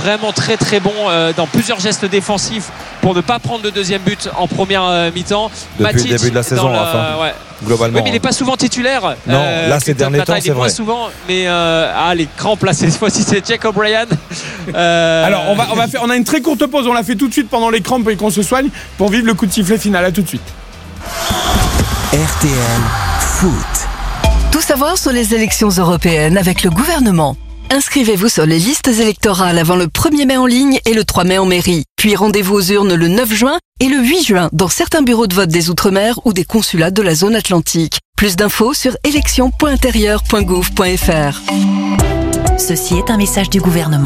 vraiment très très bon dans plusieurs gestes défensifs pour ne pas prendre le deuxième but en première mi-temps. Depuis le début de la saison, globalement. Oui, mais il n'est pas souvent titulaire. Non, là ces derniers temps, c'est vrai. Souvent, mais les crampes là, cette fois-ci, c'est Jack O'Brien. Alors, on a une très courte pause. On la fait tout de suite pendant les crampes et qu'on se soigne pour vivre le coup de sifflet final. À tout de suite. RTL Foot. Tout savoir sur les élections européennes avec le gouvernement. Inscrivez-vous sur les listes électorales avant le 1er mai en ligne et le 3 mai en mairie. Puis rendez-vous aux urnes le 9 juin et le 8 juin dans certains bureaux de vote des Outre-mer ou des consulats de la zone atlantique. Plus d'infos sur élections.intérieur.gouv.fr. Ceci est un message du gouvernement.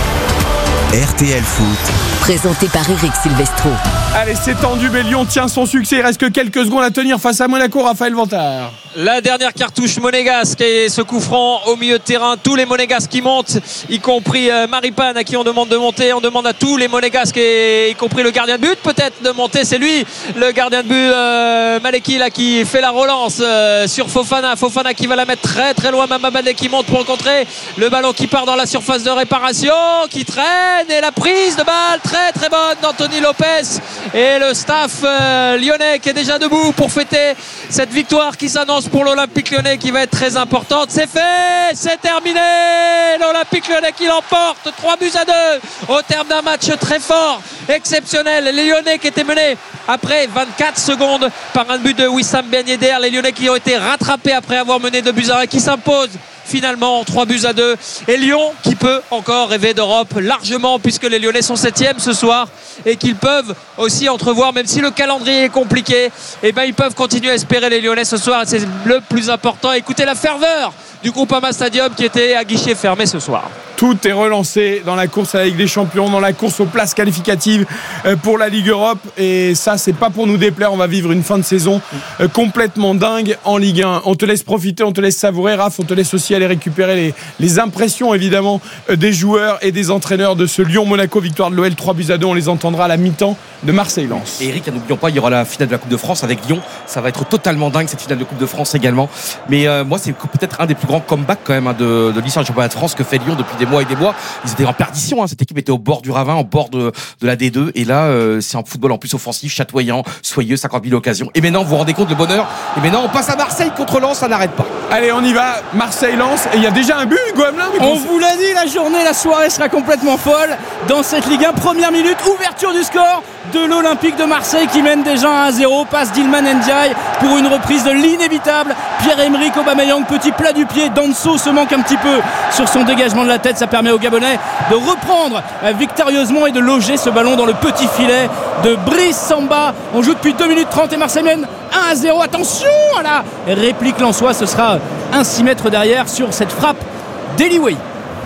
RTL Foot. Présenté par Eric Silvestro. Allez, c'est tendu, mais Lyon tient son succès. Il reste que quelques secondes à tenir face à Monaco. Raphaël Vantard. La dernière cartouche monégasque et ce coup franc au milieu de terrain. Tous les monégasques qui montent, y compris Maripane à qui on demande de monter. On demande à tous les monégasques, et y compris le gardien de but peut-être de monter. C'est lui, le gardien de but Maleki là, qui fait la relance sur Fofana. Fofana qui va la mettre très très loin. Mamabane qui monte pour le contrer. Le ballon qui part dans la surface de réparation, qui traîne, et la prise de balle très très bonne d'Anthony Lopez. Et le staff lyonnais qui est déjà debout pour fêter cette victoire qui s'annonce pour l'Olympique Lyonnais, qui va être très importante. C'est fait, c'est terminé. L'Olympique Lyonnais qui l'emporte 3-2 au terme d'un match très fort, exceptionnel. Les Lyonnais qui étaient menés après 24 secondes par un but de Wissam Ben Yedder. Les Lyonnais qui ont été rattrapés après avoir mené 2-1 et qui s'imposent finalement 3-2. Et Lyon qui peut encore rêver d'Europe largement, puisque les Lyonnais sont 7e ce soir et qu'ils peuvent aussi entrevoir, même si le calendrier est compliqué, et ben ils peuvent continuer à espérer les Lyonnais ce soir, et c'est le plus important. Écoutez la ferveur du Groupama Stadium qui était à guichet fermé ce soir. Tout est relancé dans la course à la Ligue des Champions, dans la course aux places qualificatives pour la Ligue Europe, et ça c'est pas pour nous déplaire. On va vivre une fin de saison complètement dingue en Ligue 1. On te laisse profiter, on te laisse savourer. Raph, on te laisse aussi aller récupérer les impressions évidemment des joueurs et des entraîneurs de ce Lyon-Monaco, victoire de l'OL 3-2. On les entendra à la mi-temps de Marseille-Lens. Et Eric, n'oublions pas, il y aura la finale de la Coupe de France avec Lyon. Ça va être totalement dingue cette finale de Coupe de France également. Mais moi c'est peut-être un des plus grands comebacks quand même de l'histoire du championnat de France que fait Lyon depuis des mois et des mois. Ils étaient en perdition, cette équipe était au bord du ravin, au bord de la D2, et là c'est un football en plus offensif, chatoyant, soyeux, 50 000 occasions. Et maintenant vous vous rendez compte le bonheur, et maintenant on passe à Marseille contre Lens, ça n'arrête pas. Allez, on y va, Marseille-Lens, et il y a déjà un but, Hugo Hamelin. On vous l'a dit, la journée, la soirée sera complètement folle dans cette Ligue 1. Première minute, ouverture du score de l'Olympique de Marseille qui mène déjà 1-0, passe d'Ilman Ndiaye pour une reprise de l'inévitable Pierre-Emerick Aubameyang, petit plat du pied. Danso se manque un petit peu sur son dégagement de la tête, ça permet aux Gabonais de reprendre victorieusement et de loger ce ballon dans le petit filet de Brice Samba. On joue depuis 2 minutes 30 et Marseille mène 1-0. Attention à la réplique lensoise, ce sera un 6 mètres derrière sur cette frappe d'Eli Wahi.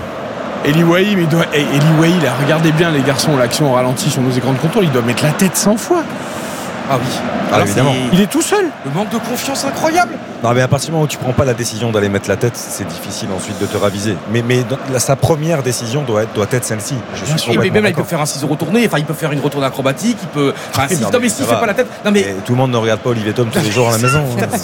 Eli Wahi, là, regardez bien les garçons, l'action au ralenti sur nos écrans de contrôle, il doit mettre la tête 100 fois. Ah oui, alors évidemment. Il est tout seul. Le manque de confiance incroyable. Non, mais à partir du moment où tu prends pas la décision d'aller mettre la tête, c'est difficile ensuite de te raviser. Mais sa première décision doit être celle-ci. Et même là, il peut faire un ciseau retourné, il peut faire une retournée acrobatique, il peut. Enfin, s'il fait pas la tête. Non, mais tout le monde ne regarde pas Olivier Tom tous les jours à la maison.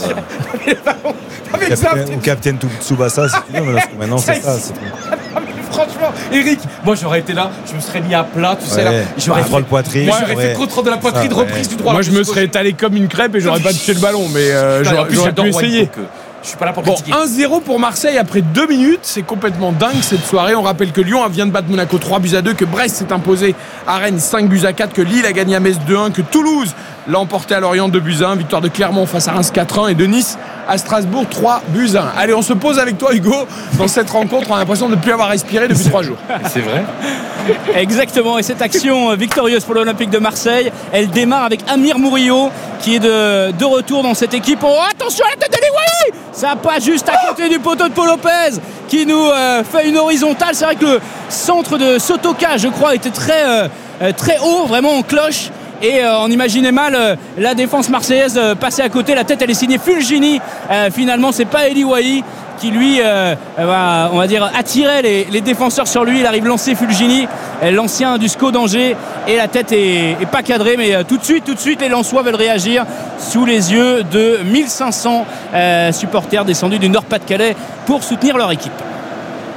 Ou Capitaine Tsubasa, maintenant c'est ça. Franchement, Eric, moi j'aurais été là, je me serais mis à plat, tu sais là, j'aurais fait le poitrine. Moi j'aurais fait contrôle de la poitrine, reprise du droit. Moi je me serais étalé comme une crêpe et j'aurais pas touché le ballon, mais j'aurais pu essayer. Je suis pas là pour critiquer. 1-0 pour Marseille après 2 minutes, c'est complètement dingue cette soirée. On rappelle que Lyon vient de battre Monaco 3-2, que Brest s'est imposé à Rennes 5-4, que Lille a gagné à Metz 2-1, que Toulouse l'a emporté à Lorient 2-1, victoire de Clermont face à Reims 4-1 et de Nice à Strasbourg 3-1. Allez, on se pose avec toi Hugo dans cette rencontre. On a l'impression de ne plus avoir respiré depuis 3 jours. C'est vrai. Exactement, et cette action victorieuse pour l'Olympique de Marseille, elle démarre avec Amir Murillo qui est de retour dans cette équipe. Oh, attention à la tête d'Eli Wahi, ça passe juste à côté du poteau de Paul Lopez qui nous fait une horizontale. C'est vrai que le centre de Sotoka, je crois, était très haut, vraiment en cloche. Et on imaginait mal la défense marseillaise passer à côté. La tête, elle est signée Fulgini. Finalement, c'est pas Eli Wahi qui lui va, on va dire, attirer les défenseurs sur lui. Il arrive lancer Fulgini, l'ancien du SCO d'Angers, et la tête est pas cadrée, mais tout de suite les Lensois veulent réagir sous les yeux de 1500 supporters descendus du Nord-Pas-de-Calais pour soutenir leur équipe.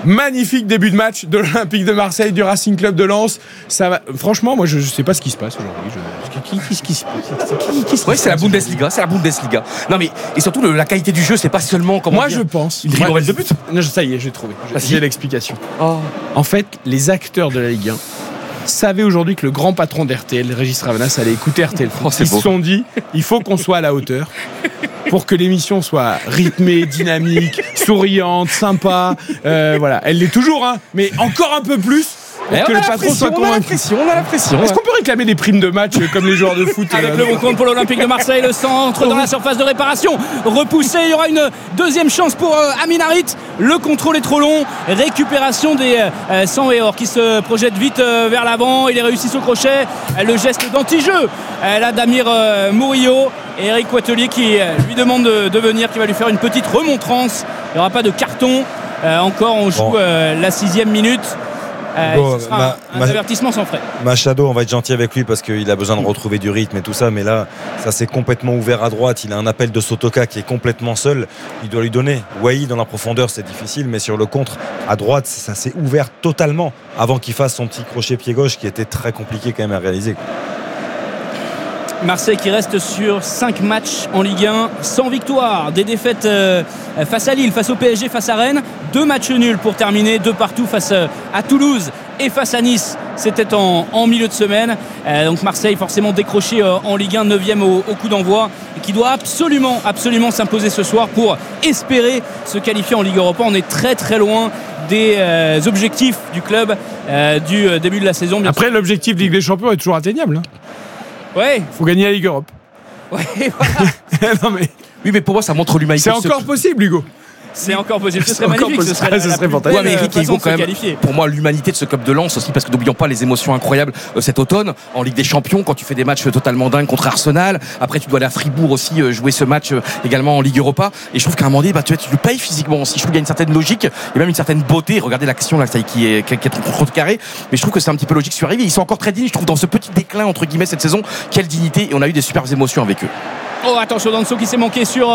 Magnifique début de match de l'Olympique de Marseille, du Racing Club de Lens. Ça va. Franchement, moi, je sais pas ce qui se passe aujourd'hui. Qui se passe? Ouais, c'est la Bundesliga. Non, mais et surtout la qualité du jeu, c'est pas seulement comment. Moi, je pense. Une ribambelle de buts. Non, ça y est, j'ai trouvé. J'ai l'explication. Oh. En fait, les acteurs de la Ligue 1 savaient aujourd'hui que le grand patron d'RTL, Régis Ravanas, allait écouter RTL. Ils se sont dit, il faut qu'on soit à la hauteur pour que l'émission soit rythmée, dynamique, souriante, sympa. Voilà, elle l'est toujours, hein, mais encore un peu plus. Pour que le patron soit convaincu. On a la pression. Est-ce qu'on peut réclamer des primes de match comme les joueurs de foot? Avec le bon compte pour l'Olympique de Marseille, le centre dans la surface de réparation repoussé, il y aura une deuxième chance pour Amin Harit. Le contrôle est trop long, récupération des Sanweor qui se projette vite vers l'avant, il est réussi au crochet, le geste d'anti-jeu là d'Amir Murillo et Eric Coitelier qui lui demande de venir, qui va lui faire une petite remontrance. Il n'y aura pas de carton, encore on joue la 6e minute. Ce sera un avertissement sans frais. Machado, on va être gentil avec lui parce qu'il a besoin de retrouver du rythme et tout ça, mais là ça s'est complètement ouvert à droite. Il a un appel de Sotoka qui est complètement seul, il doit lui donner. Wai dans la profondeur c'est difficile, mais sur le contre à droite ça s'est ouvert totalement avant qu'il fasse son petit crochet pied gauche qui était très compliqué quand même à réaliser. Marseille qui reste sur 5 matchs en Ligue 1 sans victoire, des défaites face à Lille, face au PSG, face à Rennes, 2 matchs nuls pour terminer, 2 partout face à Toulouse et face à Nice, c'était en milieu de semaine. Donc Marseille forcément décroché en Ligue 1, 9e au coup d'envoi, et qui doit absolument s'imposer ce soir pour espérer se qualifier en Ligue Europa. On est très très loin des objectifs du club du début de la saison. Après, l'objectif de Ligue des Champions est toujours atteignable. Ouais. Faut gagner la Ligue Europe. Ouais, voilà. Non mais... Oui, mais pour moi, ça montre l'humanité. C'est encore possible, Hugo. C'est encore possible, ce serait magnifique, ce serait fantastique. Ouais, mais Eric et Hugo, quand même, pour moi, l'humanité de ce club de Lens aussi, parce que n'oublions pas les émotions incroyables cet automne en Ligue des Champions, quand tu fais des matchs totalement dingues contre Arsenal. Après, tu dois aller à Fribourg aussi jouer ce match également en Ligue Europa. Et je trouve qu'à un moment donné, tu le payes physiquement aussi. Je trouve qu'il y a une certaine logique et même une certaine beauté. Regardez l'action là, qui est contre carré. Mais je trouve que c'est un petit peu logique. Je suis arrivé, ils sont encore très dignes. Je trouve dans ce petit déclin entre guillemets cette saison, quelle dignité, et on a eu des superbes émotions avec eux. Oh, attention, Danso qui s'est manqué sur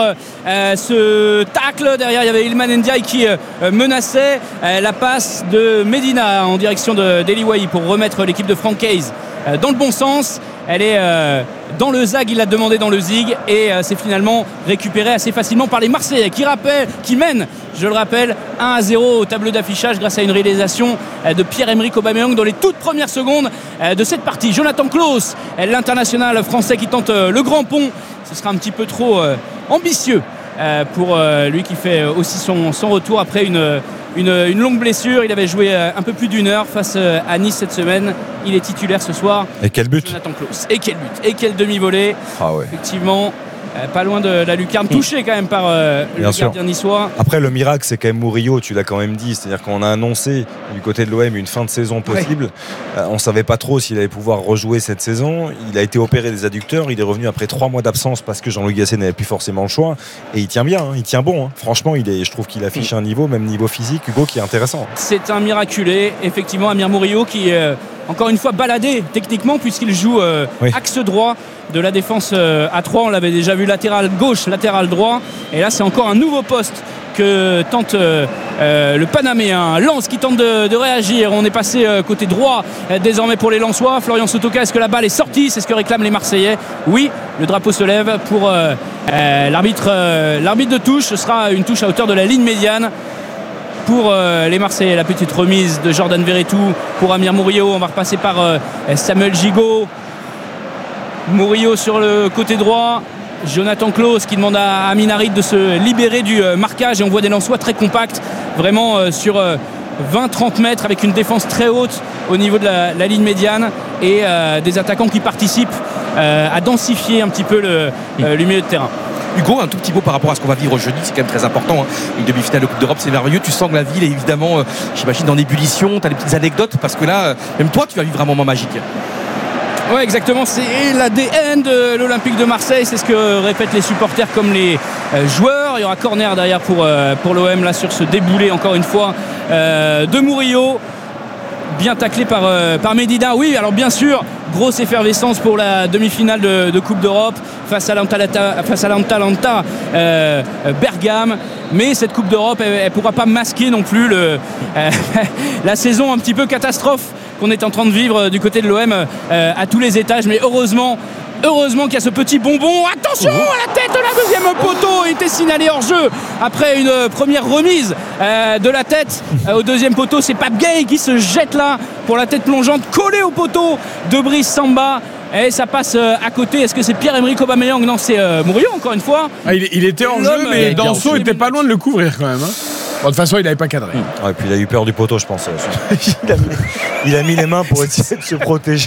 ce tacle. Derrière, il y avait Ilman Ndiaye qui menaçait la passe de Medina en direction d'Eli Wahi pour remettre l'équipe de Francaise dans le bon sens. Elle est dans le zag, il l'a demandé dans le zig, et c'est finalement récupéré assez facilement par les Marseillais qui mènent, je le rappelle, 1-0 au tableau d'affichage grâce à une réalisation de Pierre-Emerick Aubameyang dans les toutes premières secondes de cette partie. Jonathan Klaus, l'international français qui tente le grand pont. Ce sera un petit peu trop ambitieux pour lui qui fait aussi son retour après une longue blessure. Il avait joué un peu plus d'1 heure face à Nice cette semaine. Il est titulaire ce soir. Et quel but! Jonathan Klaus. Et quel but! Et quel demi-volée! Ah ouais. Effectivement. Pas loin de la lucarne, touché quand même par le gardien niçois. Après, le miracle, c'est quand même Murillo, tu l'as quand même dit. C'est-à-dire qu'on a annoncé du côté de l'OM une fin de saison possible. Ouais. On ne savait pas trop s'il allait pouvoir rejouer cette saison. Il a été opéré des adducteurs. Il est revenu après 3 mois d'absence parce que Jean-Louis Gasset n'avait plus forcément le choix. Et il tient bien, hein, il tient bon. Hein. Franchement, je trouve qu'il affiche un niveau, même niveau physique, Hugo, qui est intéressant. C'est un miraculé, effectivement, Amir Murillo qui encore une fois baladé techniquement puisqu'il joue axe droit de la défense à 3. On l'avait déjà vu latéral gauche, latéral droit, et là c'est encore un nouveau poste que tente le Panaméen. Lens qui tente de réagir. On est passé côté droit désormais pour les Lensois. Florian Sotoka, est-ce que la balle est sortie? C'est ce que réclament les Marseillais. Oui, le drapeau se lève pour l'arbitre de touche. Ce sera une touche à hauteur de la ligne médiane pour les Marseillais. La petite remise de Jordan Verretou pour Amir Murillo. On va repasser par Samuel Gigot. Murillo sur le côté droit, Jonathan Klaus qui demande à Amin Harit de se libérer du marquage, et on voit des Lensois très compacts, vraiment sur 20-30 mètres, avec une défense très haute au niveau de la ligne médiane, et des attaquants qui participent à densifier un petit peu le milieu de terrain. Hugo, un tout petit mot par rapport à ce qu'on va vivre jeudi, c'est quand même très important, hein. Une demi-finale de Coupe d'Europe, c'est merveilleux. Tu sens que la ville est évidemment, j'imagine, en ébullition. Tu as des petites anecdotes, parce que là, même toi, tu vas vivre un moment magique. Ouais, exactement, c'est l'ADN de l'Olympique de Marseille, c'est ce que répètent les supporters comme les joueurs. Il y aura corner derrière pour l'OM là sur ce déboulé encore une fois de Murillo, bien taclé par Medina. Oui, alors bien sûr, grosse effervescence pour la demi-finale de Coupe d'Europe face à l'Atalanta Bergame. Mais cette Coupe d'Europe, elle ne pourra pas masquer non plus la saison un petit peu catastrophe qu'on est en train de vivre du côté de l'OM à tous les étages. Mais heureusement qu'il y a ce petit bonbon. Attention à la tête de la deuxième poteau. Il était signalé hors jeu après une première remise de la tête au deuxième poteau. C'est Pape Gueye qui se jette là pour la tête plongeante collée au poteau de Brice Samba. Et ça passe à côté. Est-ce que c'est Pierre-Emerick Aubameyang? Non, c'est Murillo encore une fois. Il était hors jeu, mais Danso était pas loin de le couvrir quand même. Bon, de toute façon, il n'avait pas cadré. Et puis il a eu peur du poteau, je pense. il a mis les mains pour essayer de se protéger.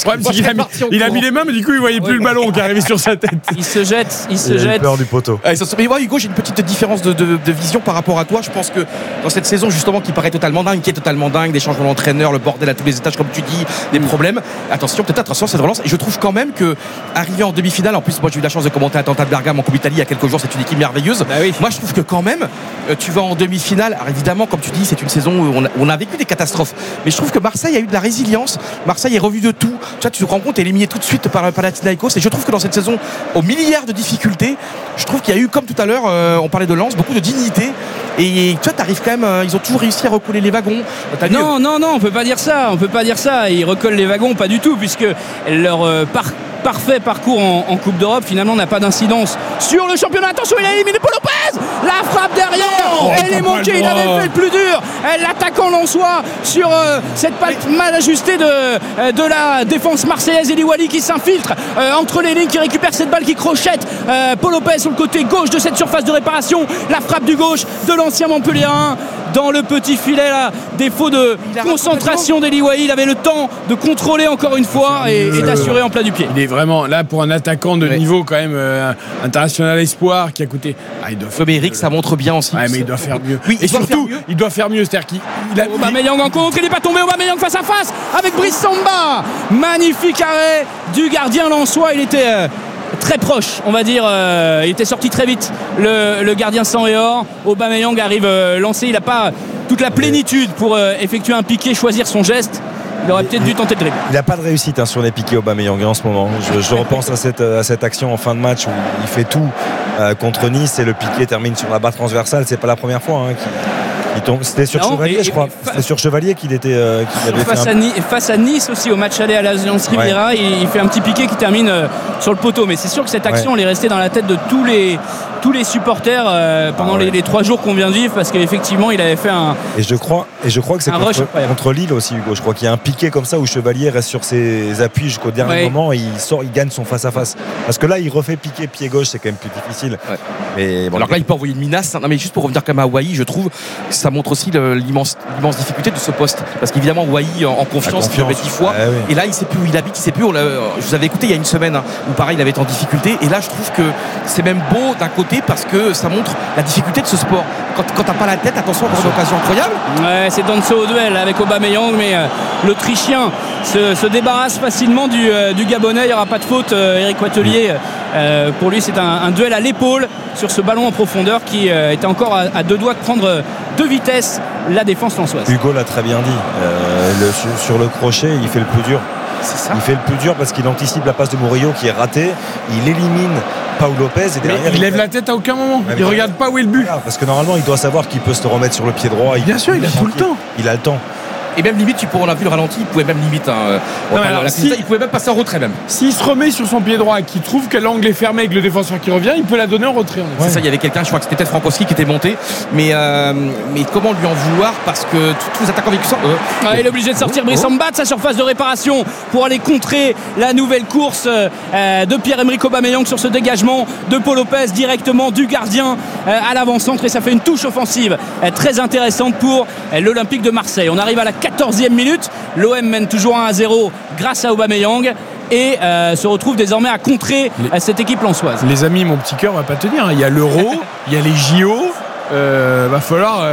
Il a mis les mains, mais du coup, il ne voyait plus le ballon qui arrivait sur sa tête. Il se jette. Il a eu peur du poteau. Mais moi, Hugo, j'ai une petite différence de vision par rapport à toi. Je pense que dans cette saison, justement, qui paraît totalement dingue, qui est totalement dingue, des changements d'entraîneur, le bordel à tous les étages, comme tu dis, des problèmes. Attention cette relance. Et je trouve quand même que arriver en demi-finale, en plus, moi, j'ai eu la chance de commenter Atalanta Bergame en Coupe d'Italie il y a quelques jours. C'est une équipe merveilleuse. Moi, je trouve que quand même, tu vas en demi-finale. Alors évidemment, comme tu dis, c'est une saison où on a vécu des catastrophes. Mais je trouve que Marseille a eu de la résilience. Marseille est revu de tout. Tu te rends compte, éliminé tout de suite par Panathinaikos. Et je trouve que dans cette saison, aux milliards de difficultés, je trouve qu'il y a eu, comme tout à l'heure, on parlait de Lens, beaucoup de dignité. Et tu arrives quand même, ils ont toujours réussi à recoller les wagons. Non, on peut pas dire ça. Ils recollent les wagons, pas du tout, puisque leur parfait parcours en Coupe d'Europe finalement n'a pas d'incidence sur le championnat. Attention, il a éliminé Paul Lopez. La frappe derrière, elle est manquée. Il avait fait le plus dur. L'attaquant lensois sur cette patte mal ajustée de la défense marseillaise. Eli Wally qui s'infiltre entre les lignes, qui récupère cette balle, qui crochette Paul Lopez sur le côté gauche de cette surface de réparation. La frappe du gauche de l'ancien Montpellierin dans le petit filet là. Défaut de concentration d'Eli Wally. Il avait le temps de contrôler encore une fois et d'assurer en plat du pied. Il est vraiment là pour un attaquant de niveau quand même international espoir qui a coûté. Mais Eric, ça montre bien aussi. Mais il doit faire mieux. Oui, et surtout, il doit faire mieux. C'est-à-dire qu'il Aubameyang en contre, il n'est pas tombé. Aubameyang face à face avec Brice Samba. Magnifique arrêt du gardien lensois. Il était très proche, on va dire. Il était sorti très vite. Le gardien sang et or. Aubameyang arrive lancé. Il n'a pas toute la plénitude pour effectuer un piqué, choisir son geste. Il aurait peut-être dû tenter de dribbler. Il n'a pas de réussite sur les piqués Aubameyang en ce moment. Je repense à cette action en fin de match où il fait tout contre Nice et le piqué termine sur la barre transversale. C'est pas la première fois qu'il tombe. C'était sur Chevalier, je crois. C'était sur Chevalier qu'il avait face à Nice aussi, au match aller à l'Allianz Riviera, il fait un petit piqué qui termine sur le poteau. Mais c'est sûr que cette action, elle est restée dans la tête de tous les supporters pendant les 3 jours qu'on vient de vivre, parce qu'effectivement il avait fait un. Et je crois que c'est contre Lille aussi, Hugo. Je crois qu'il y a un piqué comme ça où Chevalier reste sur ses appuis jusqu'au dernier moment et il gagne son face-à-face. Parce que là il refait piquer pied gauche, c'est quand même plus difficile. Mais bon, alors là il peut envoyer une menace. Non, mais juste pour revenir quand même à Wai, je trouve que ça montre aussi l'immense difficulté de ce poste. Parce qu'évidemment Wai en confiance, il le met 10 fois. Et là il sait plus où il habite, il sait plus. Je vous avais écouté il y a une semaine où pareil il avait été en difficulté. Et là je trouve que c'est même beau d'un côté parce que ça montre la difficulté de ce sport. Quand t'as pas la tête, attention, encore une occasion incroyable. C'est Danso au duel avec Aubameyang, mais l'Autrichien se débarrasse facilement du Gabonais. Il n'y aura pas de faute. Eric Watelier, pour lui c'est un duel à l'épaule sur ce ballon en profondeur qui était encore à 2 doigts de prendre de vitesse la défense lensoise. Hugo l'a très bien dit. Sur le crochet, il fait le plus dur. C'est ça. Il fait le plus dur parce qu'il anticipe la passe de Murillo qui est ratée. Il élimine Paul Lopez et derrière il lève la tête à aucun moment. Il regarde pas où est le but. Parce que normalement il doit savoir qu'il peut se remettre sur le pied droit. Bien sûr, il a tout le temps. Il a le temps. Et même limite, on a vu le ralenti, il pouvait même limite. Il pouvait même passer en retrait même. S'il se remet sur son pied droit et qu'il trouve que l'angle est fermé avec le défenseur qui revient, il peut la donner en retrait. C'est ça, il y avait quelqu'un, je crois que c'était peut-être Frankowski qui était monté. Mais comment lui en vouloir, parce que tous les attaquants vécus il est obligé de sortir Brice Samba de sa surface de réparation pour aller contrer la nouvelle course de Pierre-Emerick Aubameyang sur ce dégagement de Paul Lopez directement du gardien à l'avant-centre, et ça fait une touche offensive très intéressante pour l'Olympique de Marseille. On arrive à la 14e minute, l'OM mène toujours 1-0 grâce à Aubameyang et se retrouve désormais à contrer cette équipe lensoise. Les amis, mon petit cœur va pas tenir. Il y a l'Euro, il y a les JO, va falloir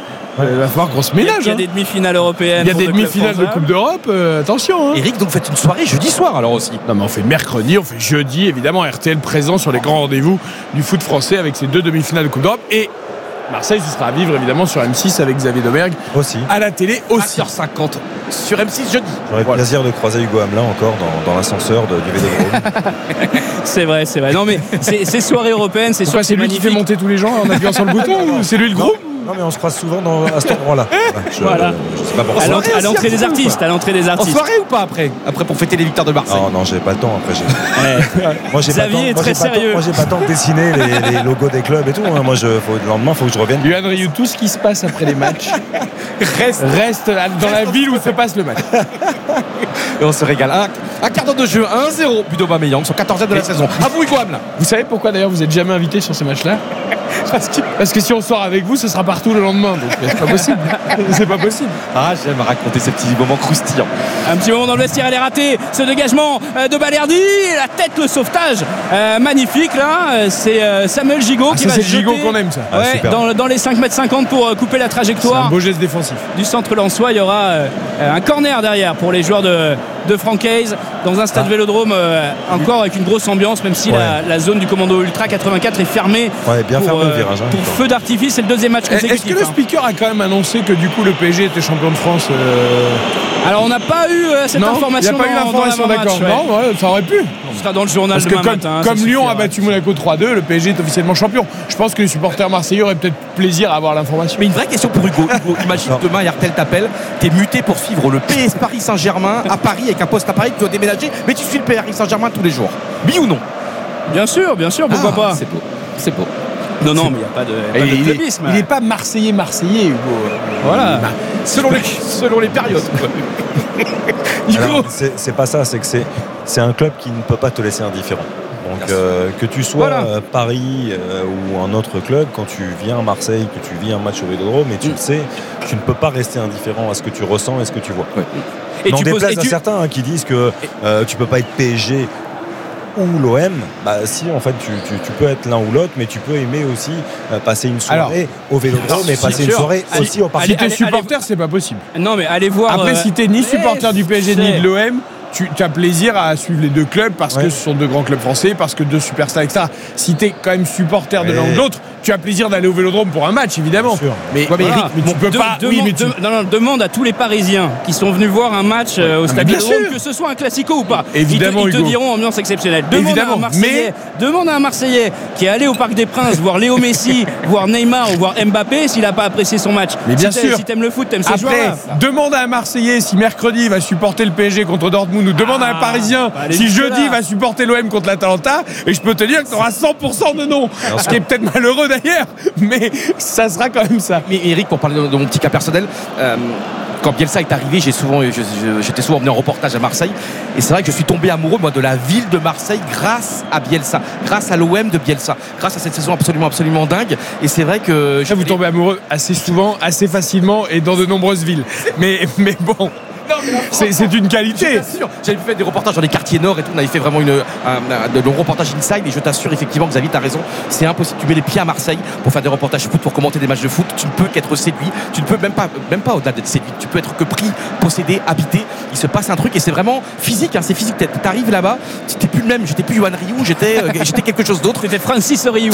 qu'on se ménage. Il y a des demi-finales européennes. Il y a des demi-finales de Coupe d'Europe. Attention. Eric, donc faites une soirée jeudi soir alors aussi. Non, mais on fait mercredi, on fait jeudi. Évidemment, RTL présent sur les grands rendez-vous du foot français avec ces 2 demi-finales de Coupe d'Europe. Et Marseille, ce sera à vivre évidemment sur M6 avec Xavier Domergue. Aussi. À la télé aussi. 20h50 sur M6 jeudi. J'aurais le plaisir de croiser Hugo Hamelin encore dans l'ascenseur du Vélodrome. C'est vrai. Non, mais c'est soirée européenne, c'est sûr Pourquoi que c'est lui qui fait monter tous les gens en appuyant sur le bouton ou c'est lui le groupe? Non, mais on se croise souvent à cet endroit-là. Voilà. Je sais pas pourquoi. À l'entrée des artistes. En soirée ou pas après pour fêter les victoires de Marseille? Non, j'ai pas le temps après. Moi, j'ai Xavier est très sérieux. Moi, j'ai pas le temps de dessiner les logos des clubs et tout. Moi, le lendemain, il faut que je revienne. Yoann Rioux, tout ce qui se passe après les matchs reste dans la ville où se passe le match. Et on se régale. Un quart d'heure de jeu, 1-0. But d'Aubameyang, son 14e de la saison. À vous, Hugo Hamelin. Vous savez pourquoi d'ailleurs vous n'êtes jamais invité sur ces matchs-là? Parce que si on sort avec vous, ce sera partout le lendemain. Donc c'est pas possible. C'est pas possible. J'aime raconter ces petits moments croustillants. Un petit moment dans le vestiaire, elle est ratée. Ce dégagement de Balerdi, la tête, le sauvetage magnifique là. C'est Samuel Gigot qui va c'est jeter. Gigot qu'on aime ça. Dans les 5,50 m pour couper la C'est trajectoire. un beau geste défensif. Du centre lensois, il y aura un corner derrière pour les joueurs de Francaise dans un stade Vélodrome encore avec une grosse ambiance, même si la zone du commando Ultra 84 est fermée. Bien fermé le virage. Pour feu d'artifice, c'est le deuxième match consécutif. Est-ce que le speaker a quand même annoncé que du coup le PSG était champion de France Alors on n'a pas eu cette information. Il n'y a pas eu l'information, d'accord. Non, ça aurait pu. Ce sera dans le journal demain matin. Comme Lyon a battu Monaco 3-2, le PSG est officiellement champion. Je pense que les supporters marseillais auraient peut-être plaisir à avoir l'information. Mais une vraie question pour Hugo. Imagine demain, RTL t'appelle, t'es muté pour suivre le PS Paris Saint-Germain à Paris avec un poste à Paris, tu dois déménager, mais tu suis le Paris Saint-Germain tous les jours. Oui ou non? Bien sûr, pourquoi pas. C'est beau. Non, mais il n'y a pas de clubisme. Il n'est pas marseillais, Hugo. Voilà. Selon les périodes. Alors, c'est pas ça, c'est que c'est un club qui ne peut pas te laisser indifférent. Donc que tu sois Paris ou un autre club, quand tu viens à Marseille, que tu vis un match au Vélodrome, et tu le sais, tu ne peux pas rester indifférent à ce que tu ressens et ce que tu vois. Et n'en déplaise à certains qui disent que tu peux pas être PSG ou l'OM, si en fait tu peux être l'un ou l'autre, mais tu peux aimer aussi passer une soirée au Vélodrome et passer une soirée aussi au Parc. Si t'es supporter, c'est pas possible. Non, mais allez voir. Après, si t'es ni supporter du PSG ni de l'OM, tu as plaisir à suivre les deux clubs parce que ce sont deux grands clubs français, parce que deux superstars, etc. Si t'es quand même supporter de l'un ou de l'autre, tu as plaisir d'aller au Vélodrome pour un match, évidemment. Mais Eric, tu peux pas. Demande à tous les Parisiens qui sont venus voir un match au Stade Vélodrome, que ce soit un classico ou pas. Évidemment, ils te diront ambiance exceptionnelle. Demande à un Marseillais qui est allé au Parc des Princes voir Léo Messi, voir Neymar ou voir Mbappé s'il n'a pas apprécié son match. Mais bien sûr. Si t'aimes le foot, t'aimes ces joueurs-là. Demande à un Marseillais si mercredi il va supporter le PSG contre Dortmund, ou demande à un Parisien si jeudi il va supporter l'OM contre l'Atalanta, et je peux te dire que tu auras 100% de non. Ce qui est peut-être malheureux d'ailleurs, mais ça sera quand même ça. Mais Eric, pour parler de mon petit cas personnel, quand Bielsa est arrivé, j'étais souvent venu en reportage à Marseille, et c'est vrai que je suis tombé amoureux de la ville de Marseille grâce à Bielsa, grâce à l'OM de Bielsa, grâce à cette saison absolument dingue. Et c'est vrai que vous tombez amoureux assez souvent, assez facilement et dans de nombreuses villes. Mais bon. C'est une qualité. J'avais fait des reportages dans les quartiers nord et tout. On avait fait vraiment de longs reportages inside. Et je t'assure effectivement, Xavier, t'as raison. C'est impossible. Tu mets les pieds à Marseille pour faire des reportages foot, pour commenter des matchs de foot. Tu ne peux qu'être séduit. Tu ne peux même pas au-delà d'être séduit. Tu peux être que pris, possédé, habité. Il se passe un truc et c'est vraiment physique. C'est physique. T'arrives là-bas, t'es plus le même. J'étais plus Yoann Rioux. J'étais quelque chose d'autre. C'était Francis Rioux.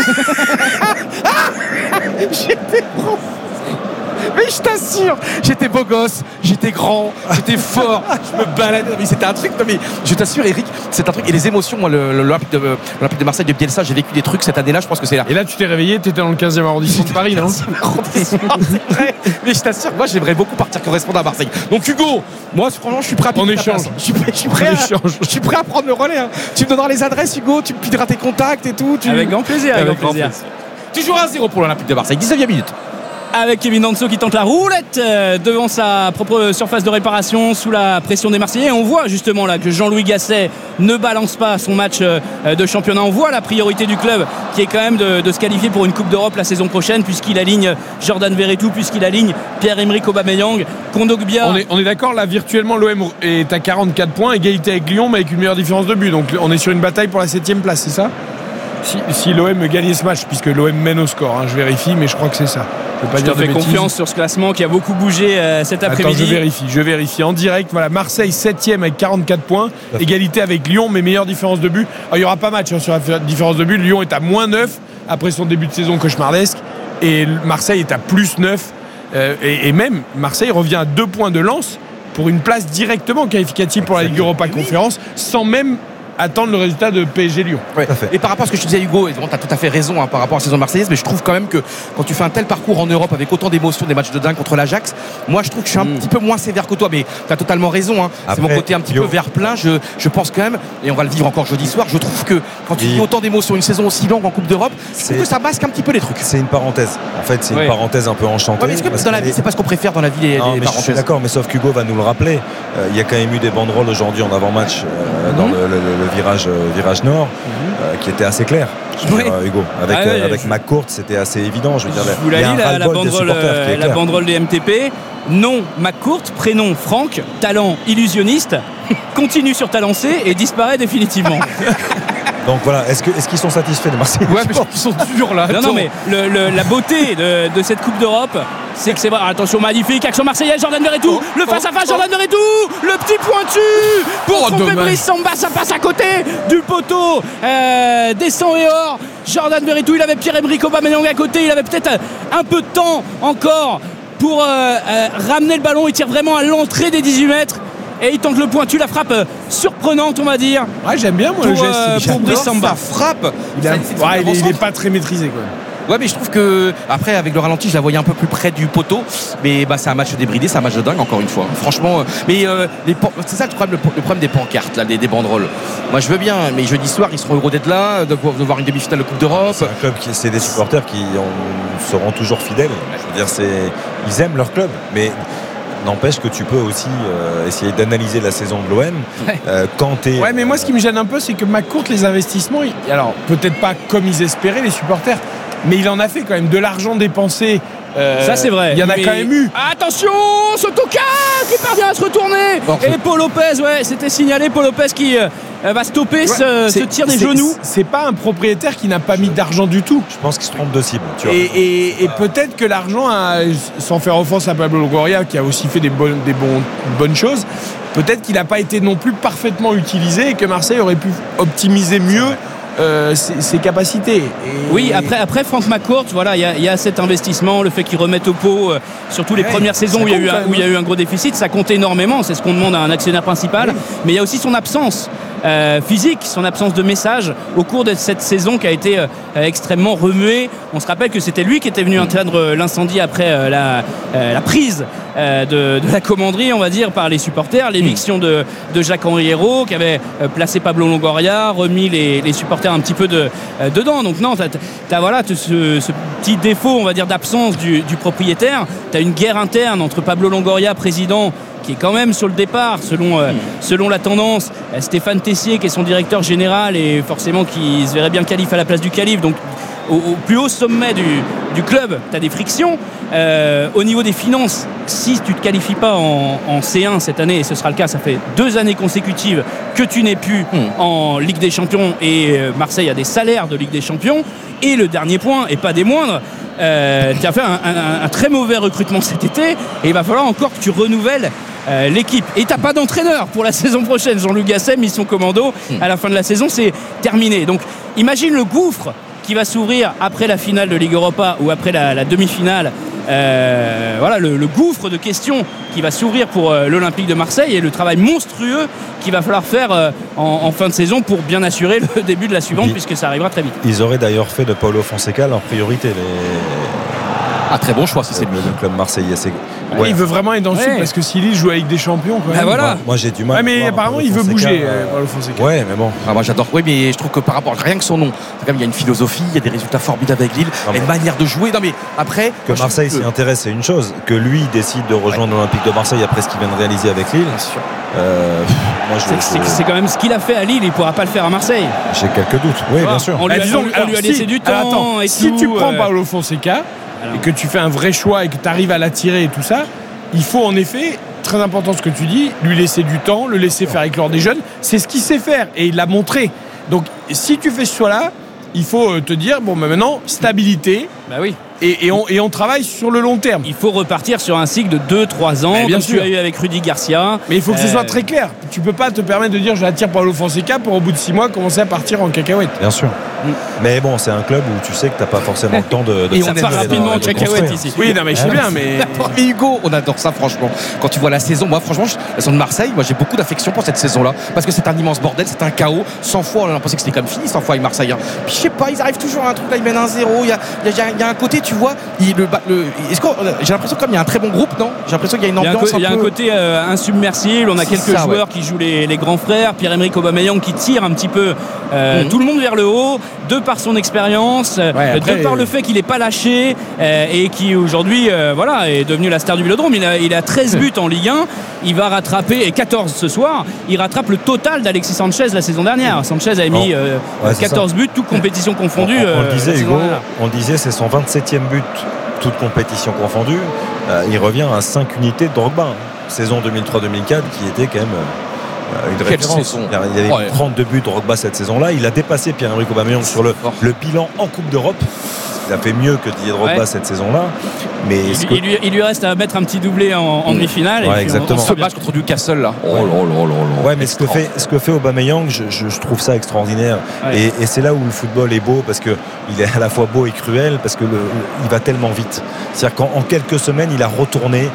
J'étais Mais je t'assure, j'étais beau gosse, j'étais grand, j'étais fort, je me baladais. Mais c'était un truc. Non mais je t'assure, Eric, c'est un truc. Et les émotions, moi, l'Olympique de Marseille de Bielsa, j'ai vécu des trucs cette année-là. Je pense que c'est là. Et là, tu t'es réveillé, t'étais dans le 15e arrondissement de Paris, non? C'est vrai. Mais je t'assure, moi, j'aimerais beaucoup partir correspondant à Marseille. Donc Hugo, moi, franchement, je suis prêt à prendre échange. Je suis prêt à prendre le relais. Tu me donneras les adresses, Hugo. Tu me pideras tes contacts et tout. Avec grand plaisir. Toujours 1-0 pour l'Olympique de Marseille. 19e minute. Avec Kevin Danso qui tente la roulette devant sa propre surface de réparation sous la pression des Marseillais. On voit justement là que Jean-Louis Gasset ne balance pas son match de championnat. On voit la priorité du club qui est quand même de se qualifier pour une Coupe d'Europe la saison prochaine, puisqu'il aligne Jordan Verretou, puisqu'il aligne Pierre-Emerick Aubameyang, Kondogbia. On est d'accord, là virtuellement l'OM est à 44 points, égalité avec Lyon mais avec une meilleure différence de but. Donc on est sur une bataille pour la 7e place, c'est ça? Si l'OM gagnait ce match, puisque l'OM mène au score, je vérifie, mais je crois que c'est ça. Je te fais confiance sur ce classement qui a beaucoup bougé cet après-midi. Attends, je vérifie. En direct, voilà, Marseille 7e avec 44 points, égalité avec Lyon, mais meilleure différence de but. Alors, il n'y aura pas match sur la différence de but. Lyon est à -9 après son début de saison cauchemardesque. et Marseille est à plus 9 et même Marseille revient à 2 points de Lens pour une place directement qualificative pour la Ligue Europa Conférence sans même attendre le résultat de PSG Lyon. Ouais. Et par rapport à ce que je te disais, Hugo, tu as tout à fait raison par rapport à la saison marseillaise, mais je trouve quand même que quand tu fais un tel parcours en Europe avec autant d'émotions, des matchs de dingue contre l'Ajax, moi je trouve que je suis un petit peu moins sévère que toi, mais tu as totalement raison. Après, c'est mon côté un petit peu vert plein. Je pense quand même, et on va le vivre encore jeudi soir, je trouve que quand tu vis autant d'émotions, une saison aussi longue en Coupe d'Europe, je trouve que ça masque un petit peu les trucs. C'est une parenthèse. En fait, c'est une parenthèse un peu enchantée. Mais est-ce que dans la vie, c'est pas ce qu'on préfère dans la vie, les parenthèses? Je suis d'accord, mais sauf qu'Hugo va nous le rappeler. Il y a quand même eu des banderoles aujourd'hui en avant-match dans le virage nord qui était assez clair. Hugo, avec McCourt, c'était assez évident. Je veux dire, vous l'avez dit, la banderole des MTP. Nom McCourt, prénom Franck, talent illusionniste, continue sur ta lancée et disparaît définitivement. Donc voilà, est-ce qu'ils sont satisfaits de Marseille? Ouais, mais ils sont durs là. Non, mais la beauté de cette Coupe d'Europe, c'est que c'est vrai. Attention, magnifique action marseillaise, Jordan Verretou, le face-à-face, Jordan Verretou, le petit pointu pour tromper Brice Samba, ça passe à côté du poteau, descend et hors. Jordan Verretou, il avait Pierre-Emerick Aubameyang à côté, il avait peut-être un peu de temps encore pour ramener le ballon. Il tire vraiment à l'entrée des 18 mètres. Et il tente le pointu, la frappe surprenante, on va dire. Ouais, j'aime bien moi le geste. Pour Brice Samba. Ça frappe. Il n'est pas très maîtrisé quoi. Ouais, mais je trouve que après avec le ralenti, je la voyais un peu plus près du poteau. Mais c'est un match débridé, c'est un match de dingue encore une fois. Franchement, mais c'est ça le problème des pancartes, là, des banderoles. Moi, je veux bien, mais jeudi soir, ils seront heureux d'être là, de voir une demi-finale de Coupe d'Europe. C'est un club c'est des supporters qui seront toujours fidèles. Je veux dire, ils aiment leur club, mais n'empêche que tu peux aussi essayer d'analyser la saison de l'OM quand tu es... Ouais, mais moi ce qui me gêne un peu, c'est que McCourt, les investissements, alors peut-être pas comme ils espéraient les supporters, mais il en a fait quand même de l'argent dépensé. Ça c'est vrai. Il y en a quand même eu. Attention, Sotoka qui parvient à se retourner. Et Paul Lopez, c'était signalé. Paul Lopez qui va stopper ce tir des genoux. C'est pas un propriétaire qui n'a pas mis d'argent du tout. Je pense qu'il se trompe de cible. Tu vois. Et peut-être que l'argent, sans faire offense à Pablo Longoria, qui a aussi fait des bonnes choses, peut-être qu'il n'a pas été non plus parfaitement utilisé et que Marseille aurait pu optimiser mieux ses capacités. Oui, après Franck McCourt, voilà, il y a cet investissement, le fait qu'il remette au pot surtout les premières saisons où il y a eu un gros déficit, ça compte énormément, c'est ce qu'on demande à un actionnaire principal, mais il y a aussi son absence physique, son absence de message au cours de cette saison qui a été extrêmement remuée. On se rappelle que c'était lui qui était venu atteindre l'incendie après la prise de la commanderie, on va dire, par les supporters, l'éviction de Jacques-Henri Hérault qui avait placé Pablo Longoria, remis les supporters un petit peu dedans. Donc non, t'as voilà, ce petit défaut, on va dire, d'absence du propriétaire. T'as une guerre interne entre Pablo Longoria, président, qui est quand même sur le départ selon la tendance, Stéphane Tessier qui est son directeur général et forcément qui se verrait bien calife à la place du calife. Donc au plus haut sommet du club, tu as des frictions. Au niveau des finances, si tu ne te qualifies pas en C1 cette année, et ce sera le cas, ça fait 2 années consécutives que tu n'es plus en Ligue des Champions, et Marseille a des salaires de Ligue des Champions. Et le dernier point, et pas des moindres, tu as fait un très mauvais recrutement cet été, et il va falloir encore que tu renouvelles l'équipe. Et t'as pas d'entraîneur pour la saison prochaine. Jean-Luc Gasset, mission commando, à la fin de la saison, c'est terminé. Donc imagine le gouffre qui va s'ouvrir après la finale de Ligue Europa ou après la demi-finale. Voilà le gouffre de questions qui va s'ouvrir pour l'Olympique de Marseille et le travail monstrueux qu'il va falloir faire en fin de saison pour bien assurer le début de la suivante, puisque ça arrivera très vite. Ils auraient d'ailleurs fait de Paulo Fonseca leur priorité. Très bon choix si c'est le club marseillais. Il veut vraiment être dans le sud parce que s'il joue avec des champions quand même. Voilà. Moi j'ai du mal. Ouais, mais apparemment il veut bouger Paulo Fonseca. Ouais, mais bon. Moi j'adore. Oui, mais je trouve que par rapport à rien que son nom, il y a une philosophie, il y a des résultats formidables avec Lille, une manière de jouer. Non mais après que Marseille s'y intéresse, c'est une chose. Que lui décide de rejoindre l'Olympique de Marseille après ce qu'il vient de réaliser avec Lille. Bien sûr. C'est quand même ce qu'il a fait à Lille, il pourra pas le faire à Marseille. J'ai quelques doutes. Oui, bien sûr. On lui a laissé du temps. Si tu prends Paulo Fonseca et que tu fais un vrai choix et que tu arrives à l'attirer et tout ça, il faut en effet, très important ce que tu dis, lui laisser du temps, le laisser faire éclore des jeunes. C'est ce qu'il sait faire et il l'a montré. Donc si tu fais ce choix-là, il faut te dire, maintenant, stabilité. Bah oui. Et on travaille sur le long terme. Il faut repartir sur un cycle de 2-3 ans, comme tu as eu avec Rudy Garcia. Mais il faut que ce soit très clair. Tu peux pas te permettre de dire je attire Paulo Fonseca pour au bout de 6 mois commencer à partir en cacahuète. Bien sûr. Mais bon, c'est un club où tu sais que t'as pas forcément le temps de Et on part rapidement en cacahuète ici. Oui, non, mais je sais bien, mais. Mais Hugo, on adore ça franchement. Quand tu vois la saison, moi franchement, la saison de Marseille, moi j'ai beaucoup d'affection pour cette saison-là parce que c'est un immense bordel, c'est un chaos. 100 fois, on a pensé que c'était comme fini, 100 fois avec Marseille. Puis je sais pas, ils arrivent toujours à un truc là, ils mènent 1-0. Il y a un côté, tu vois, j'ai l'impression comme il y a un très bon groupe, non ? J'ai l'impression qu'il y a une ambiance. Il y a un côté insubmersible. On a quelques joueurs qui jouent les grands frères. Pierre-Emerick Aubameyang qui tire un petit peu tout le monde vers le haut, de par son expérience, de par le fait qu'il n'est pas lâché et qui aujourd'hui est devenu la star du Vélodrome. Il a 13 buts en Ligue 1. Il va rattraper, et 14 ce soir, il rattrape le total d'Alexis Sanchez la saison dernière. Sanchez avait mis 14 buts, toutes compétitions confondues. On le disait, Hugo, c'est son 27e but, toute compétition confondue. Il revient à 5 unités de Drogba. Saison 2003-2004 qui était quand même une référence. Il y avait 32 buts de Drogba cette saison-là. Il a dépassé Pierre-Emerick Aubameyang sur le bilan en Coupe d'Europe. Il a fait mieux que Didier Drogba cette saison-là. Mais il lui reste à mettre un petit doublé en demi-finale. Exactement. Ce match contre Newcastle là. Mais ce que fait Aubameyang, je trouve ça extraordinaire. Et c'est là où le football est beau, parce que il est à la fois beau et cruel, parce que il va tellement vite. C'est-à-dire qu'en quelques semaines, il a retourné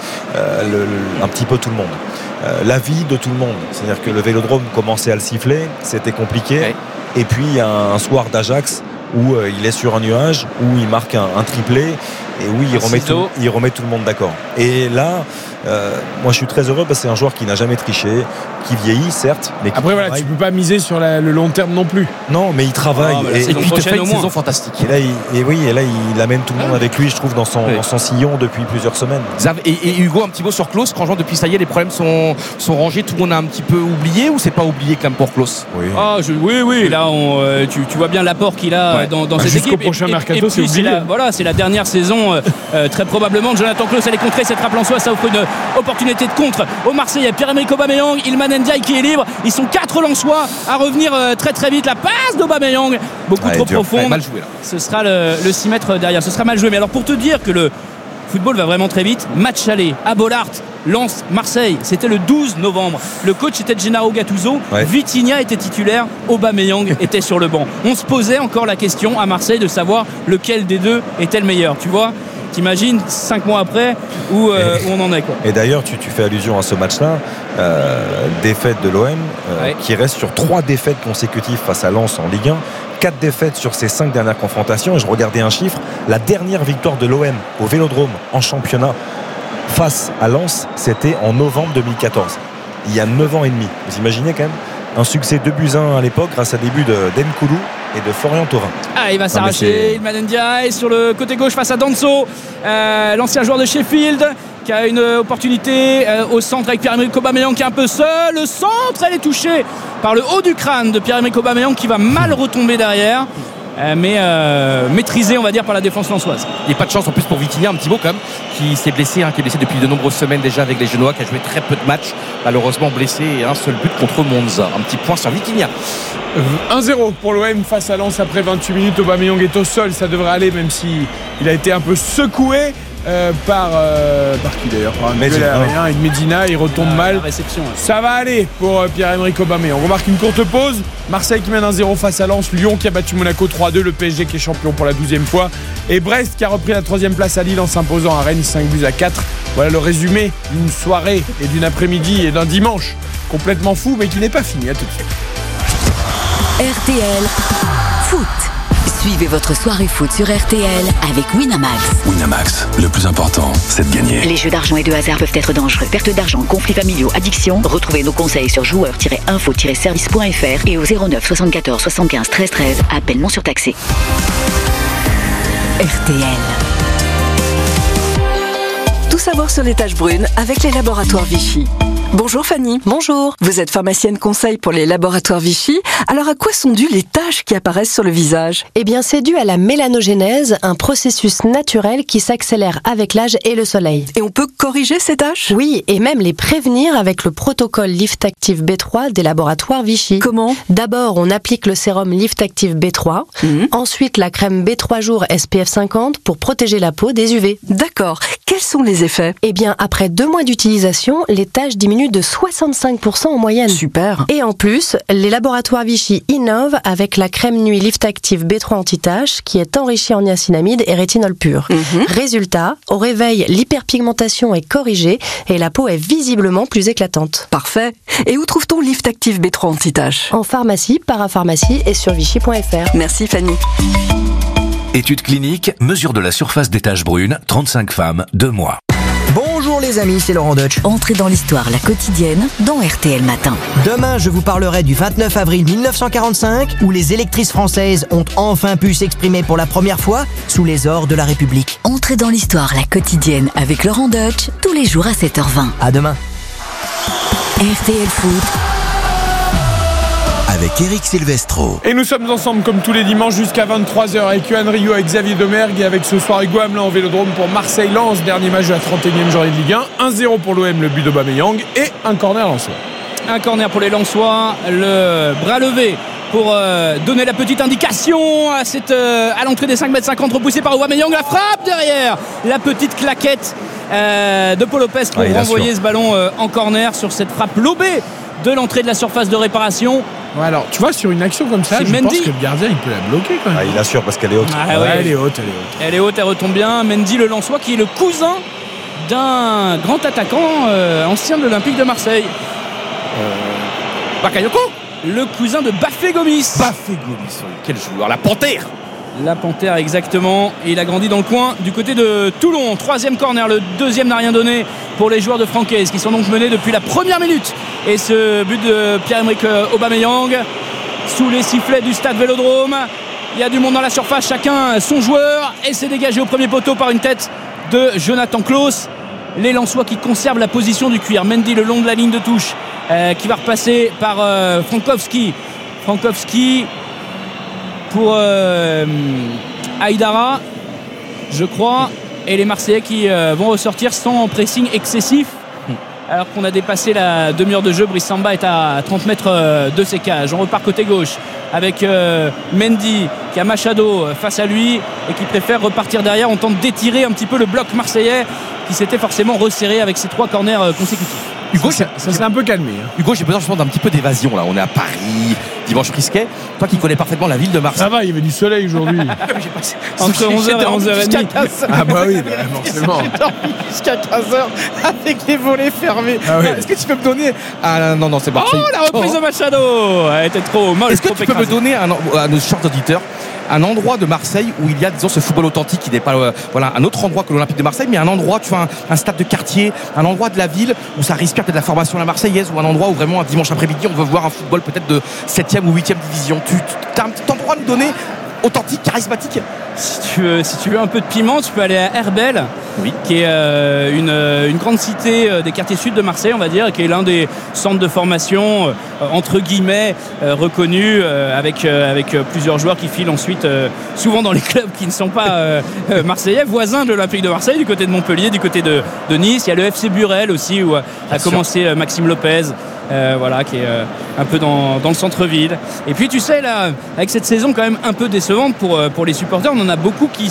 un petit peu tout le monde. La vie de tout le monde. C'est-à-dire que le Vélodrome commençait à le siffler, c'était compliqué. Et puis il y a un soir d'Ajax où il est sur un nuage, où il marque un triplé et où il remet tout le monde d'accord. Et là, moi je suis très heureux parce que c'est un joueur qui n'a jamais triché, qui vieillit certes, mais qui après tu peux pas miser sur le long terme non plus. Non, mais il travaille et puis il te fait une saison fantastique. Et là il amène tout le monde avec lui, je trouve, dans son sillon depuis plusieurs semaines. Et Hugo, un petit mot sur Klose. Franchement, depuis ça y est, les problèmes sont rangés, tout le monde a un petit peu oublié, ou c'est pas oublié quand même pour Klose? Oui. Là, tu vois bien l'apport qu'il a dans cette équipe. Jusqu'au prochain mercato, c'est oublié. C'est la dernière saison très probablement de Jonathan Klose. Elle est contrée, cette frappe Lensois, ça offre une opportunité de contre au Marseillais. Pierre-Emerick Aubameyang, Iliman Ndiaye qui est libre. Ils sont 4 Lensois à revenir très très vite. La passe d'Aubameyang, beaucoup trop profonde. Mal joué là. Ce sera le 6 mètres derrière. Ce sera mal joué. Mais alors, pour te dire que le football va vraiment très vite, match aller à Bollaert, Lens, Marseille, c'était le 12 novembre. Le coach était Gennaro Gattuso, Vitinha était titulaire, Aubameyang était sur le banc. On se posait encore la question à Marseille de savoir lequel des deux était le meilleur. Tu vois, t'imagines 5 mois après où on en est, quoi. Et d'ailleurs, tu fais allusion à ce match-là, défaite de l'OM qui reste sur 3 défaites consécutives face à Lens en Ligue 1. 4 défaites sur ces 5 dernières confrontations. Et je regardais un chiffre, la dernière victoire de l'OM au Vélodrome en championnat face à Lens, c'était en novembre 2014, il y a 9 ans et demi. Vous imaginez quand même un succès 2-1 à l'époque grâce à des buts d'Nkoulou et de Florian Thauvin. Il va s'arracher, Iliman Ndiaye sur le côté gauche face à Danso, l'ancien joueur de Sheffield, qui a une opportunité au centre avec Pierre-Emerick Aubameyang qui est un peu seul. Le centre, elle est touchée par le haut du crâne de Pierre-Emerick Aubameyang qui va mal retomber derrière. Mais maîtrisé, on va dire, par la défense lensoise. Il n'y a pas de chance en plus pour Vitinha, un petit mot quand même, qui s'est blessé, qui est blessé depuis de nombreuses semaines déjà avec les Genois, qui a joué très peu de matchs, malheureusement blessé, et un seul but contre Monza. Un petit point sur Vitinha. 1-0 pour l'OM face à Lens après 28 minutes. Aubameyang est au sol, ça devrait aller, même si il a été un peu secoué par qui d'ailleurs, par un Medina, et Medina, il retombe mal. Ça va aller pour Pierre-Emerick Aubameyang. On marque une courte pause. Marseille qui mène 1-0 face à Lens, Lyon qui a battu Monaco 3-2, le PSG qui est champion pour la 12e fois, et Brest qui a repris la 3e place à Lille en s'imposant à Rennes 5-4. Voilà le résumé d'une soirée et d'une après-midi et d'un dimanche complètement fou, mais qui n'est pas fini. À tout de suite. RTL Foot. Suivez votre soirée foot sur RTL avec Winamax. Winamax, le plus important, c'est de gagner. Les jeux d'argent et de hasard peuvent être dangereux. Perte d'argent, conflits familiaux, addiction. Retrouvez nos conseils sur joueurs-info-service.fr et au 09 74 75 13 13. Appel non surtaxé. RTL. Tout savoir sur les taches brunes avec les laboratoires Vichy. Bonjour Fanny. Bonjour. Vous êtes pharmacienne conseil pour les laboratoires Vichy. Alors à quoi sont dues les taches qui apparaissent sur le visage ? Eh bien, c'est dû à la mélanogénèse, un processus naturel qui s'accélère avec l'âge et le soleil. Et on peut corriger ces taches ? Oui, et même les prévenir avec le protocole Lift Active B3 des laboratoires Vichy. Comment ? D'abord, on applique le sérum Lift Active B3, ensuite la crème B3 jours SPF 50 pour protéger la peau des UV. D'accord. Quels sont les effets ? Eh bien, après 2 mois d'utilisation, les taches diminuent diminue de 65% en moyenne. Super. Et en plus, les laboratoires Vichy innovent avec la crème nuit Lift Active B3 anti-tache qui est enrichie en niacinamide et rétinol pur. Résultat, au réveil, l'hyperpigmentation est corrigée et la peau est visiblement plus éclatante. Parfait. Et où trouve-t-on Lift Active B3 anti-tache ? En pharmacie, parapharmacie et sur vichy.fr. Merci Fanny. Étude clinique, mesure de la surface des taches brunes, 35 femmes, 2 mois. Bonjour les amis, c'est Laurent Deutsch. Entrez dans l'histoire, la quotidienne, dans RTL Matin. Demain, je vous parlerai du 29 avril 1945, où les électrices françaises ont enfin pu s'exprimer pour la première fois sous les ors de la République. Entrez dans l'histoire, la quotidienne, avec Laurent Deutsch, tous les jours à 7h20. À demain. RTL Foot. Avec Eric Silvestro. Et nous sommes ensemble comme tous les dimanches jusqu'à 23h avec Yohan Rio, avec Xavier Domergue et avec ce soir Hugo Hamelin en Vélodrome pour Marseille-Lens, dernier match de la 31e journée de Ligue 1. 1-0 pour l'OM, le but d'Aubameyang et un corner lensois. Un corner pour les Lensois, le bras levé pour donner la petite indication à l'entrée des 5m50 repoussé par Aubameyang, la frappe derrière, la petite claquette de Paul Lopez pour renvoyer ce ballon en corner sur cette frappe lobée de l'entrée de la surface de réparation. Ouais, alors tu vois, sur une action comme ça, je pense que le gardien il peut la bloquer quand même. Il assure parce qu'elle est haute. Elle est haute. Elle est haute, elle retombe bien. Mendy, le Lensois, qui est le cousin d'un grand attaquant ancien de l'Olympique de Marseille. Bakayoko, le cousin de Bafé Gomis. Bafé Gomis, quel joueur, la Panthère. La Panthère, exactement. Et il a grandi dans le coin du côté de Toulon. 3e corner, le 2e n'a rien donné pour les joueurs de Francaise qui sont donc menés depuis la première minute. Et ce but de Pierre-Emerick Aubameyang sous les sifflets du stade Vélodrome. Il y a du monde dans la surface, chacun son joueur, et c'est dégagé au premier poteau par une tête de Jonathan Klaus. Les Lensois qui conservent la position du cuir. Mendy le long de la ligne de touche qui va repasser par Frankowski pour Aïdara, je crois, et les Marseillais qui vont ressortir sans pressing excessif. Alors qu'on a dépassé la demi-heure de jeu, Brice Samba est à 30 mètres de ses cages. On repart côté gauche avec Mendy qui a Machado face à lui et qui préfère repartir derrière. On tente d'étirer un petit peu le bloc marseillais qui s'était forcément resserré avec ses 3 corners consécutifs. Hugo, ça s'est un peu calmé. Hugo, j'ai besoin justement d'un petit peu d'évasion là. On est à Paris, dimanche risqué. Toi qui connais parfaiement la ville de Marseille. Ça va, il y avait du soleil aujourd'hui. Entre 11h et 11h30. Ah bah oui, forcément. Jusqu'à 15h avec les volets fermés. Ah oui. Est-ce que tu peux me donner non, c'est Marseille. Oh, la reprise de Machado. Elle était trop molle. Est-ce que tu peux me donner à nos chers auditeurs un endroit de Marseille où il y a, disons, ce football authentique qui n'est pas un autre endroit que l'Olympique de Marseille, mais un endroit, tu vois, un stade de quartier, un endroit de la ville où ça respire peut-être la formation à la marseillaise, ou un endroit où vraiment un dimanche après-midi on veut voir un football peut-être de 7e ou 8e division. Tu as un petit endroit à nous donner authentique, charismatique? Si tu veux un peu de piment, tu peux aller à Herbel, qui est une grande cité des quartiers sud de Marseille, on va dire, qui est l'un des centres de formation entre guillemets reconnus avec plusieurs joueurs qui filent ensuite souvent dans les clubs qui ne sont pas marseillais, voisins de l'Olympique de Marseille, du côté de Montpellier, du côté de Nice. Il y a le FC Burel aussi où a commencé Maxime Lopez. Qui est un peu dans le centre-ville. Et puis tu sais là, avec cette saison quand même un peu décevante pour les supporters, on en a beaucoup qui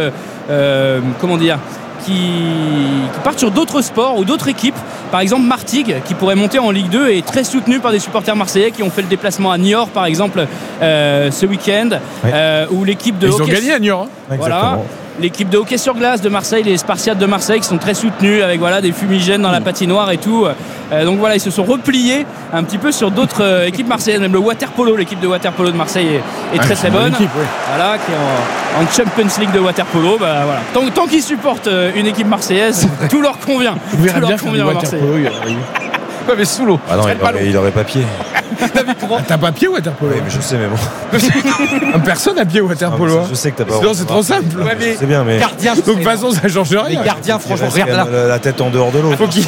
partent sur d'autres sports ou d'autres équipes. Par exemple Martigues qui pourrait monter en Ligue 2 est très soutenu par des supporters marseillais qui ont fait le déplacement à Niort par exemple ce week-end, où l'équipe de hockey... Ils ont gagné à Niort. Voilà. L'équipe de hockey sur glace de Marseille, les Spartiates de Marseille qui sont très soutenus avec des fumigènes dans la patinoire et tout. Donc voilà, ils se sont repliés un petit peu sur d'autres équipes marseillaises. Même le waterpolo, l'équipe de waterpolo de Marseille est très très bonne. Équipe, voilà, qui est en Champions League de waterpolo. Voilà. Tant qu'ils supportent une équipe marseillaise, tout leur convient. Tout leur convient à Marseille. Ouais, mais sous l'eau. Ah non, il aurait pas pied. T'as pas pied waterpolo? Oui, mais je sais, mais bon. Personne n'a pied waterpolo. Je sais que t'as pas. Sinon, c'est trop simple. Ouais, c'est bien, mais. Gardien, donc de toute façon, ça change rien. Les gardiens, franchement, regarde là. La tête en dehors de l'eau. Faut qu'il.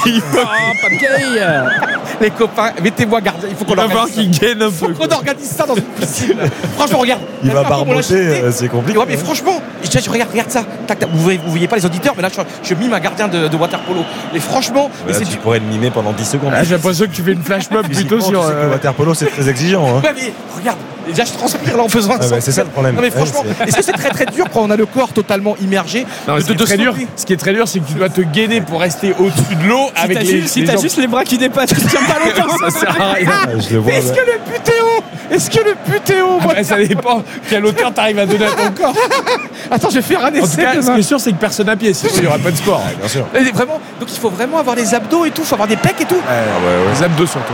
Les copains, mettez-moi gardien. Il faut qu'on organise. Qu'il gagne un peu. Faut qu'on organise ça dans une piscine. Franchement, regarde. Il va barboter, c'est compliqué. Ouais, mais franchement, regarde ça. Vous voyez pas les auditeurs, mais là, je mime un gardien de waterpolo. Et franchement, tu pourrais le mimer pendant 10 secondes. J'ai l'impression que tu fais une flash mob plutôt sur. Le waterpolo, c'est très exigeant. Ouais, mais regarde, Déjà, je transpire là en faisant un Ah bah, c'est ça le problème. Non, mais franchement, Ouais, est-ce que c'est très très dur quand on a le corps totalement immergé Non, ce qui est très dur, c'est que tu dois te gainer pour rester au-dessus de l'eau avec les Si t'as jambes. juste les bras qui dépassent, tu tiens pas longtemps. Ça sert à rien. je le vois. Est-ce que le putéo Ah bah, ça dépend quelle hauteur t'arrives à donner à ton corps. Attends, je vais faire un En tout essai. cas, ce demain. qui est sûr, c'est que personne à pied, sinon il n'y aura pas de sport. Bien sûr. Et vraiment, donc il faut vraiment avoir des abdos et tout, il faut avoir des pecs et tout. Les abdos surtout.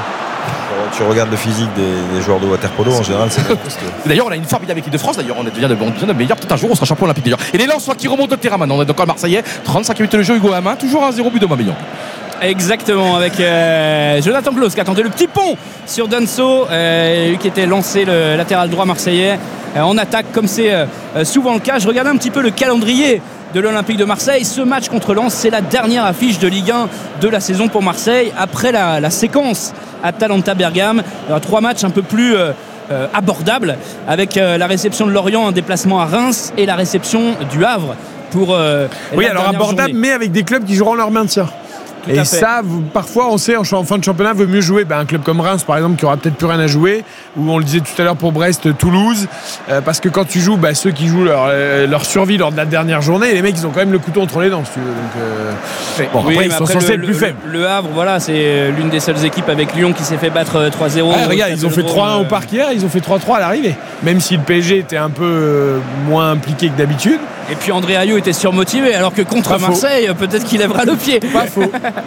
Tu regardes le physique des joueurs de waterpolo, en général, c'est bien costaud. D'ailleurs, on a une formidable équipe de France. D'ailleurs, on devient de meilleurs. Peut-être un jour, on sera champion olympique. D'ailleurs, et les Lensois qui remontent au terrain maintenant. On est encore Marseillais. 35 minutes de jeu, Hugo Hamin. Toujours 1-0 but de Mabillon. Exactement, avec Jonathan Klaus qui a tenté le petit pont sur Danso, lui qui était lancé le latéral droit marseillais en attaque, comme c'est souvent le cas. Je regardais un petit peu le calendrier de l'Olympique de Marseille. Ce match contre Lens, c'est la dernière affiche de Ligue 1 de la saison pour Marseille. Après la séquence Atalanta Bergame, 3 matchs un peu plus abordables, avec la réception de Lorient, un déplacement à Reims, et la réception du Havre pour Oui, la alors dernière abordable, journée. mais avec des clubs qui joueront leur maintien. Tout à Et fait. ça, parfois, on sait, en fin de championnat, vaut mieux jouer un club comme Reims, par exemple, qui aura peut-être plus rien à jouer, ou on le disait tout à l'heure pour Brest, Toulouse, parce que quand tu joues, ceux qui jouent leur survie lors de la dernière journée, les mecs, ils ont quand même le couteau entre les dents, si tu veux. Donc, bon, Oui, après, mais ils sont censés être plus faibles. Le Havre, voilà, c'est l'une des seules équipes avec Lyon qui s'est fait battre 3-0. Ah, regarde, ils ont fait 3-1 au parc hier, ils ont fait 3-3 à l'arrivée. Même si le PSG était un peu moins impliqué que d'habitude. Et puis André Ayew était surmotivé, alors que contre Pas faux. Marseille, peut-être qu'il lèvera le pied. Pas faux.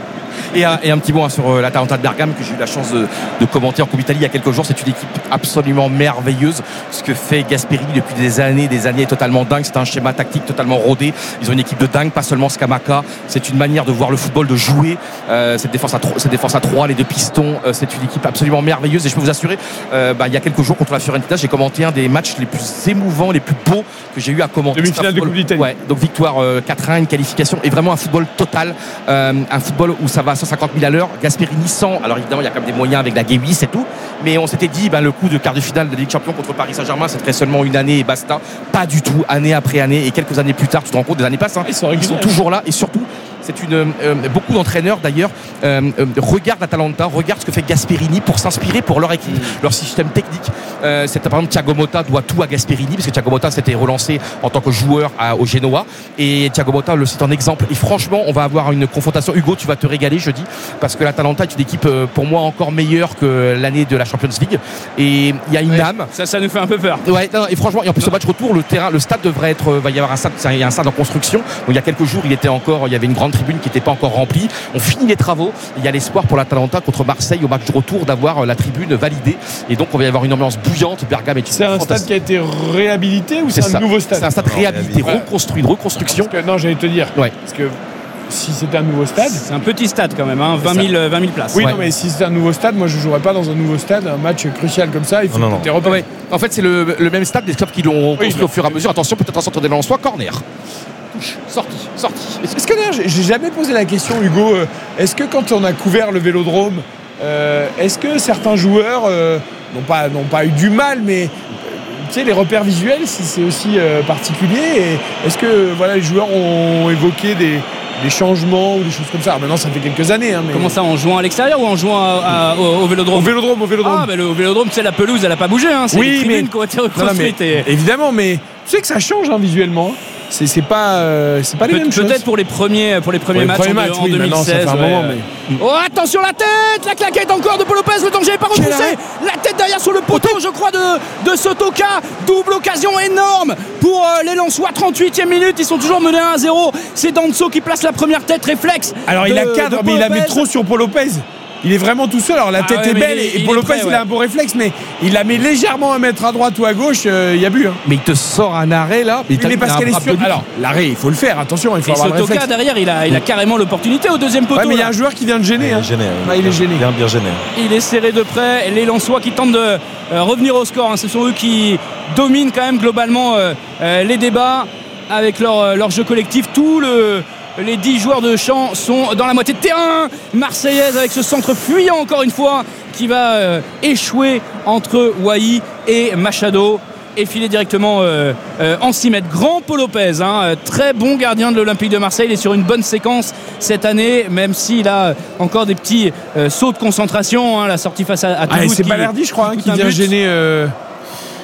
Et un petit mot sur l'Atalanta de Bergame que j'ai eu la chance de commenter en Coupe Italie il y a quelques jours. C'est une équipe absolument merveilleuse. Ce que fait Gasperini depuis des années est totalement dingue. C'est un schéma tactique totalement rodé. Ils ont une équipe de dingue, pas seulement Scamacca. C'est une manière de voir le football, de jouer. Cette défense à 3, les deux pistons. C'est une équipe absolument merveilleuse. Et je peux vous assurer, il y a quelques jours contre la Fiorentina, j'ai commenté un des matchs les plus émouvants, les plus beaux que j'ai eu à commenter. Demi-finale de Coupe d'Italie. Ouais, donc victoire 4-1, une qualification et vraiment un football total. Un football où ça va à 150 000 à l'heure. Gasperini sans. Alors évidemment, il y a quand même des moyens avec la G8 et tout. Mais on s'était dit, le coup de quart de finale de Ligue des Champions contre Paris Saint-Germain, c'était seulement une année et basta. Pas du tout, année après année. Et quelques années plus tard, tu te rends compte, des années passent. Ils sont toujours là. Et surtout, c'est beaucoup d'entraîneurs d'ailleurs regardent l'Atalanta, regardent ce que fait Gasperini pour s'inspirer pour leur équipe, leur système technique. C'est par exemple Thiago Motta doit tout à Gasperini parce que Thiago Motta s'était relancé en tant que joueur au Genoa et Thiago Motta le cite en exemple. Et franchement, on va avoir une confrontation. Hugo, tu vas te régaler jeudi parce que l'Atalanta est une équipe pour moi encore meilleure que l'année de la Champions League. Et il y a une âme. Ça nous fait un peu peur. Ouais, non, et franchement, et en plus, ce match retour, le stade devrait être. Va y avoir un stade, il y a un stade en construction. Donc, il y a quelques jours, il y avait une grande tribune qui n'était pas encore remplie. On finit les travaux. Il y a l'espoir pour l'Atalanta contre Marseille au match de retour d'avoir la tribune validée. Et donc, on va y avoir une ambiance bouillante. Bergame est une C'est un stade qui a été réhabilité ou c'est un nouveau stade? C'est un stade réhabilité, reconstruit, une reconstruction. Non, j'allais te dire. Ouais. Parce que si c'était un nouveau stade. C'est un petit stade quand même, 20 000 places. Oui, non, mais si c'était un nouveau stade, moi je ne jouerais pas dans un nouveau stade, un match crucial comme ça. Il faut que tu repères. Ouais. En fait, c'est le même stade des clubs qui l'ont construit au fur et à mesure. Attention, peut-être un centre des Lensois, corner. Sorti. Est-ce que d'ailleurs, j'ai jamais posé la question, Hugo, est-ce que quand on a couvert le Vélodrome, est-ce que certains joueurs n'ont pas eu du mal, mais tu sais, les repères visuels, c'est aussi particulier. Et est-ce que les joueurs ont évoqué des changements ou des choses comme ça? Maintenant, ça fait quelques années. Mais... Comment ça, en jouant à l'extérieur ou en jouant au Vélodrome? Au Vélodrome. Ah, au Vélodrome, tu sais, la pelouse, elle n'a pas bougé. C'est les tribunes qui ont été reconstruites. Évidemment, mais tu sais que ça change visuellement. C'est pas les mêmes choses. Peut-être pour les premiers matchs en 2016. Oh, attention, la tête! La claquette encore de Paul Lopez, le danger n'est pas repoussé. La tête derrière sur le poteau, je crois, de Sotoka. Double occasion énorme pour les Lensois. 38e minute, ils sont toujours menés 1-0. C'est Danso qui place la première tête, réflexe. Alors il la cadre, mais il la met trop sur Paul Lopez. Il est vraiment tout seul. Alors la tête est belle et Paul Lopez il a un beau réflexe, mais il la met légèrement à mettre à droite ou à gauche. Il y a but. Mais il te sort un arrêt là. Mais parce qu'elle est sûre. Alors l'arrêt, il faut le faire. Attention, il faut avoir le réflexe. Sotoka derrière, il a carrément l'opportunité au deuxième poteau. Ouais, mais il y a un joueur qui vient de gêner. Il est gêné. Bien gêné. Il est serré de près. Les Lensois qui tentent de revenir au score. Ce sont eux qui dominent quand même globalement les débats avec leur jeu collectif. Les 10 joueurs de champ sont dans la moitié de terrain marseillaise avec ce centre fuyant encore une fois qui va échouer entre Wai et Machado et filer directement en 6 mètres. Grand Paul Lopez, très bon gardien de l'Olympique de Marseille. Il est sur une bonne séquence cette année, même s'il a encore des petits sauts de concentration. La sortie face à Toulouse. C'est Balerdi, je crois, qui vient gêner.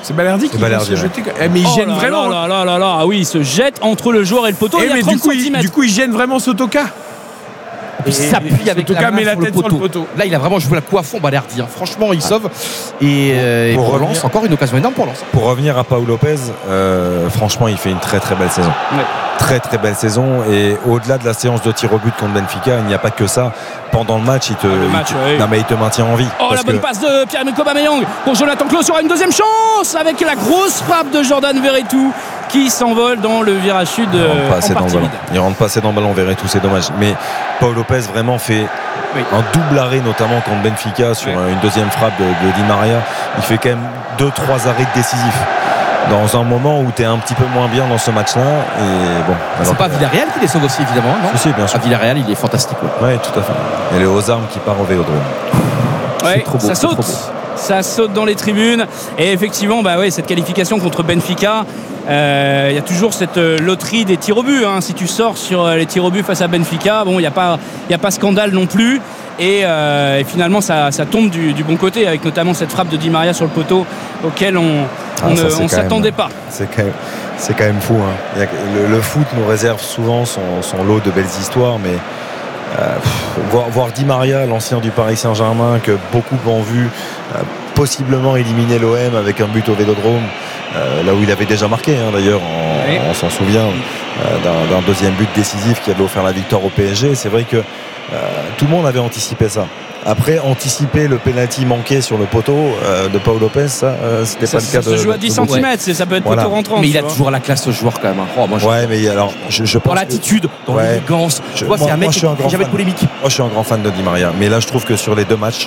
C'est Balerdi qui va se jeter. Mais il gêne vraiment. Ah oui, il se jette entre le joueur et le poteau. Il y a 30 cm. Du coup, il gêne vraiment Sotoka. Il s'appuie avec la main tête sur le poteau. Là, il a vraiment joué la coup à fond, Balerdi. Franchement, il sauve. Et pour Lens, encore une occasion énorme pour Lens. Pour revenir à Pau Lopez, franchement, il fait une très très belle saison. Ouais. Très très belle saison. Et au-delà de la séance de tir au but contre Benfica, il n'y a pas que ça. Pendant le match, il te maintient en vie. Oh, la bonne passe de Pierre-Emerick Aubameyang pour Jonathan Klaus. Il y aura une deuxième chance avec la grosse frappe de Jordan Verretou qui s'envole dans le virage sud. Il rentre pas assez dans le ballon, Verretou, c'est dommage. Mais Pau Lopez vraiment fait un double arrêt, notamment contre Benfica sur une deuxième frappe de Di Maria. Il fait quand même 2-3 arrêts décisifs dans un moment où tu es un petit peu moins bien dans ce match-là. Et bon, c'est pas Villarreal qui les sauve aussi, évidemment, non? Si, bien sûr. À Villarreal, il est fantastique. Oui, tout à fait. Et les Ozarmes qui part au Vélodrome. Ouais, ça saute. Ça saute dans les tribunes. Et effectivement, cette qualification contre Benfica, il y a toujours cette loterie des tirs au but. Si tu sors sur les tirs au but face à Benfica, il n'y a pas scandale non plus. Et finalement, ça tombe du bon côté, avec notamment cette frappe de Di Maria sur le poteau auquel on ne s'attendait pas. C'est quand même fou. Le foot nous réserve souvent son lot de belles histoires, mais voir Di Maria, l'ancien du Paris Saint-Germain, que beaucoup ont vu possiblement éliminer l'OM avec un but au Vélodrome, là où il avait déjà marqué d'ailleurs, on s'en souvient, d'un deuxième but décisif qui avait offert la victoire au PSG. C'est vrai que tout le monde avait anticipé ça. Après, anticiper le penalty manqué sur le poteau de Pau Lopez, ça c'était pas le cas de. Ça se joue à 10 cm, ça peut être poteau rentrant. Mais il a toujours la classe, ce joueur, quand même. Mais alors, je pense. Dans l'attitude, dans l'élégance. Tu vois, c'est un mec qui n'a jamais de polémique. Moi, je suis un grand fan de Di Maria. Mais là, je trouve que sur les deux matchs,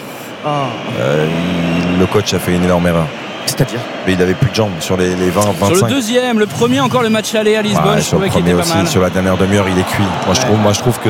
le coach a fait une énorme erreur. C'est-à-dire, mais il avait plus de jambes sur les 20-25. Sur le deuxième, le premier encore, le match aller à Lisbonne, je trouvais qu'il était pas mal. Sur la dernière demi-heure, il est cuit. Moi, je trouve que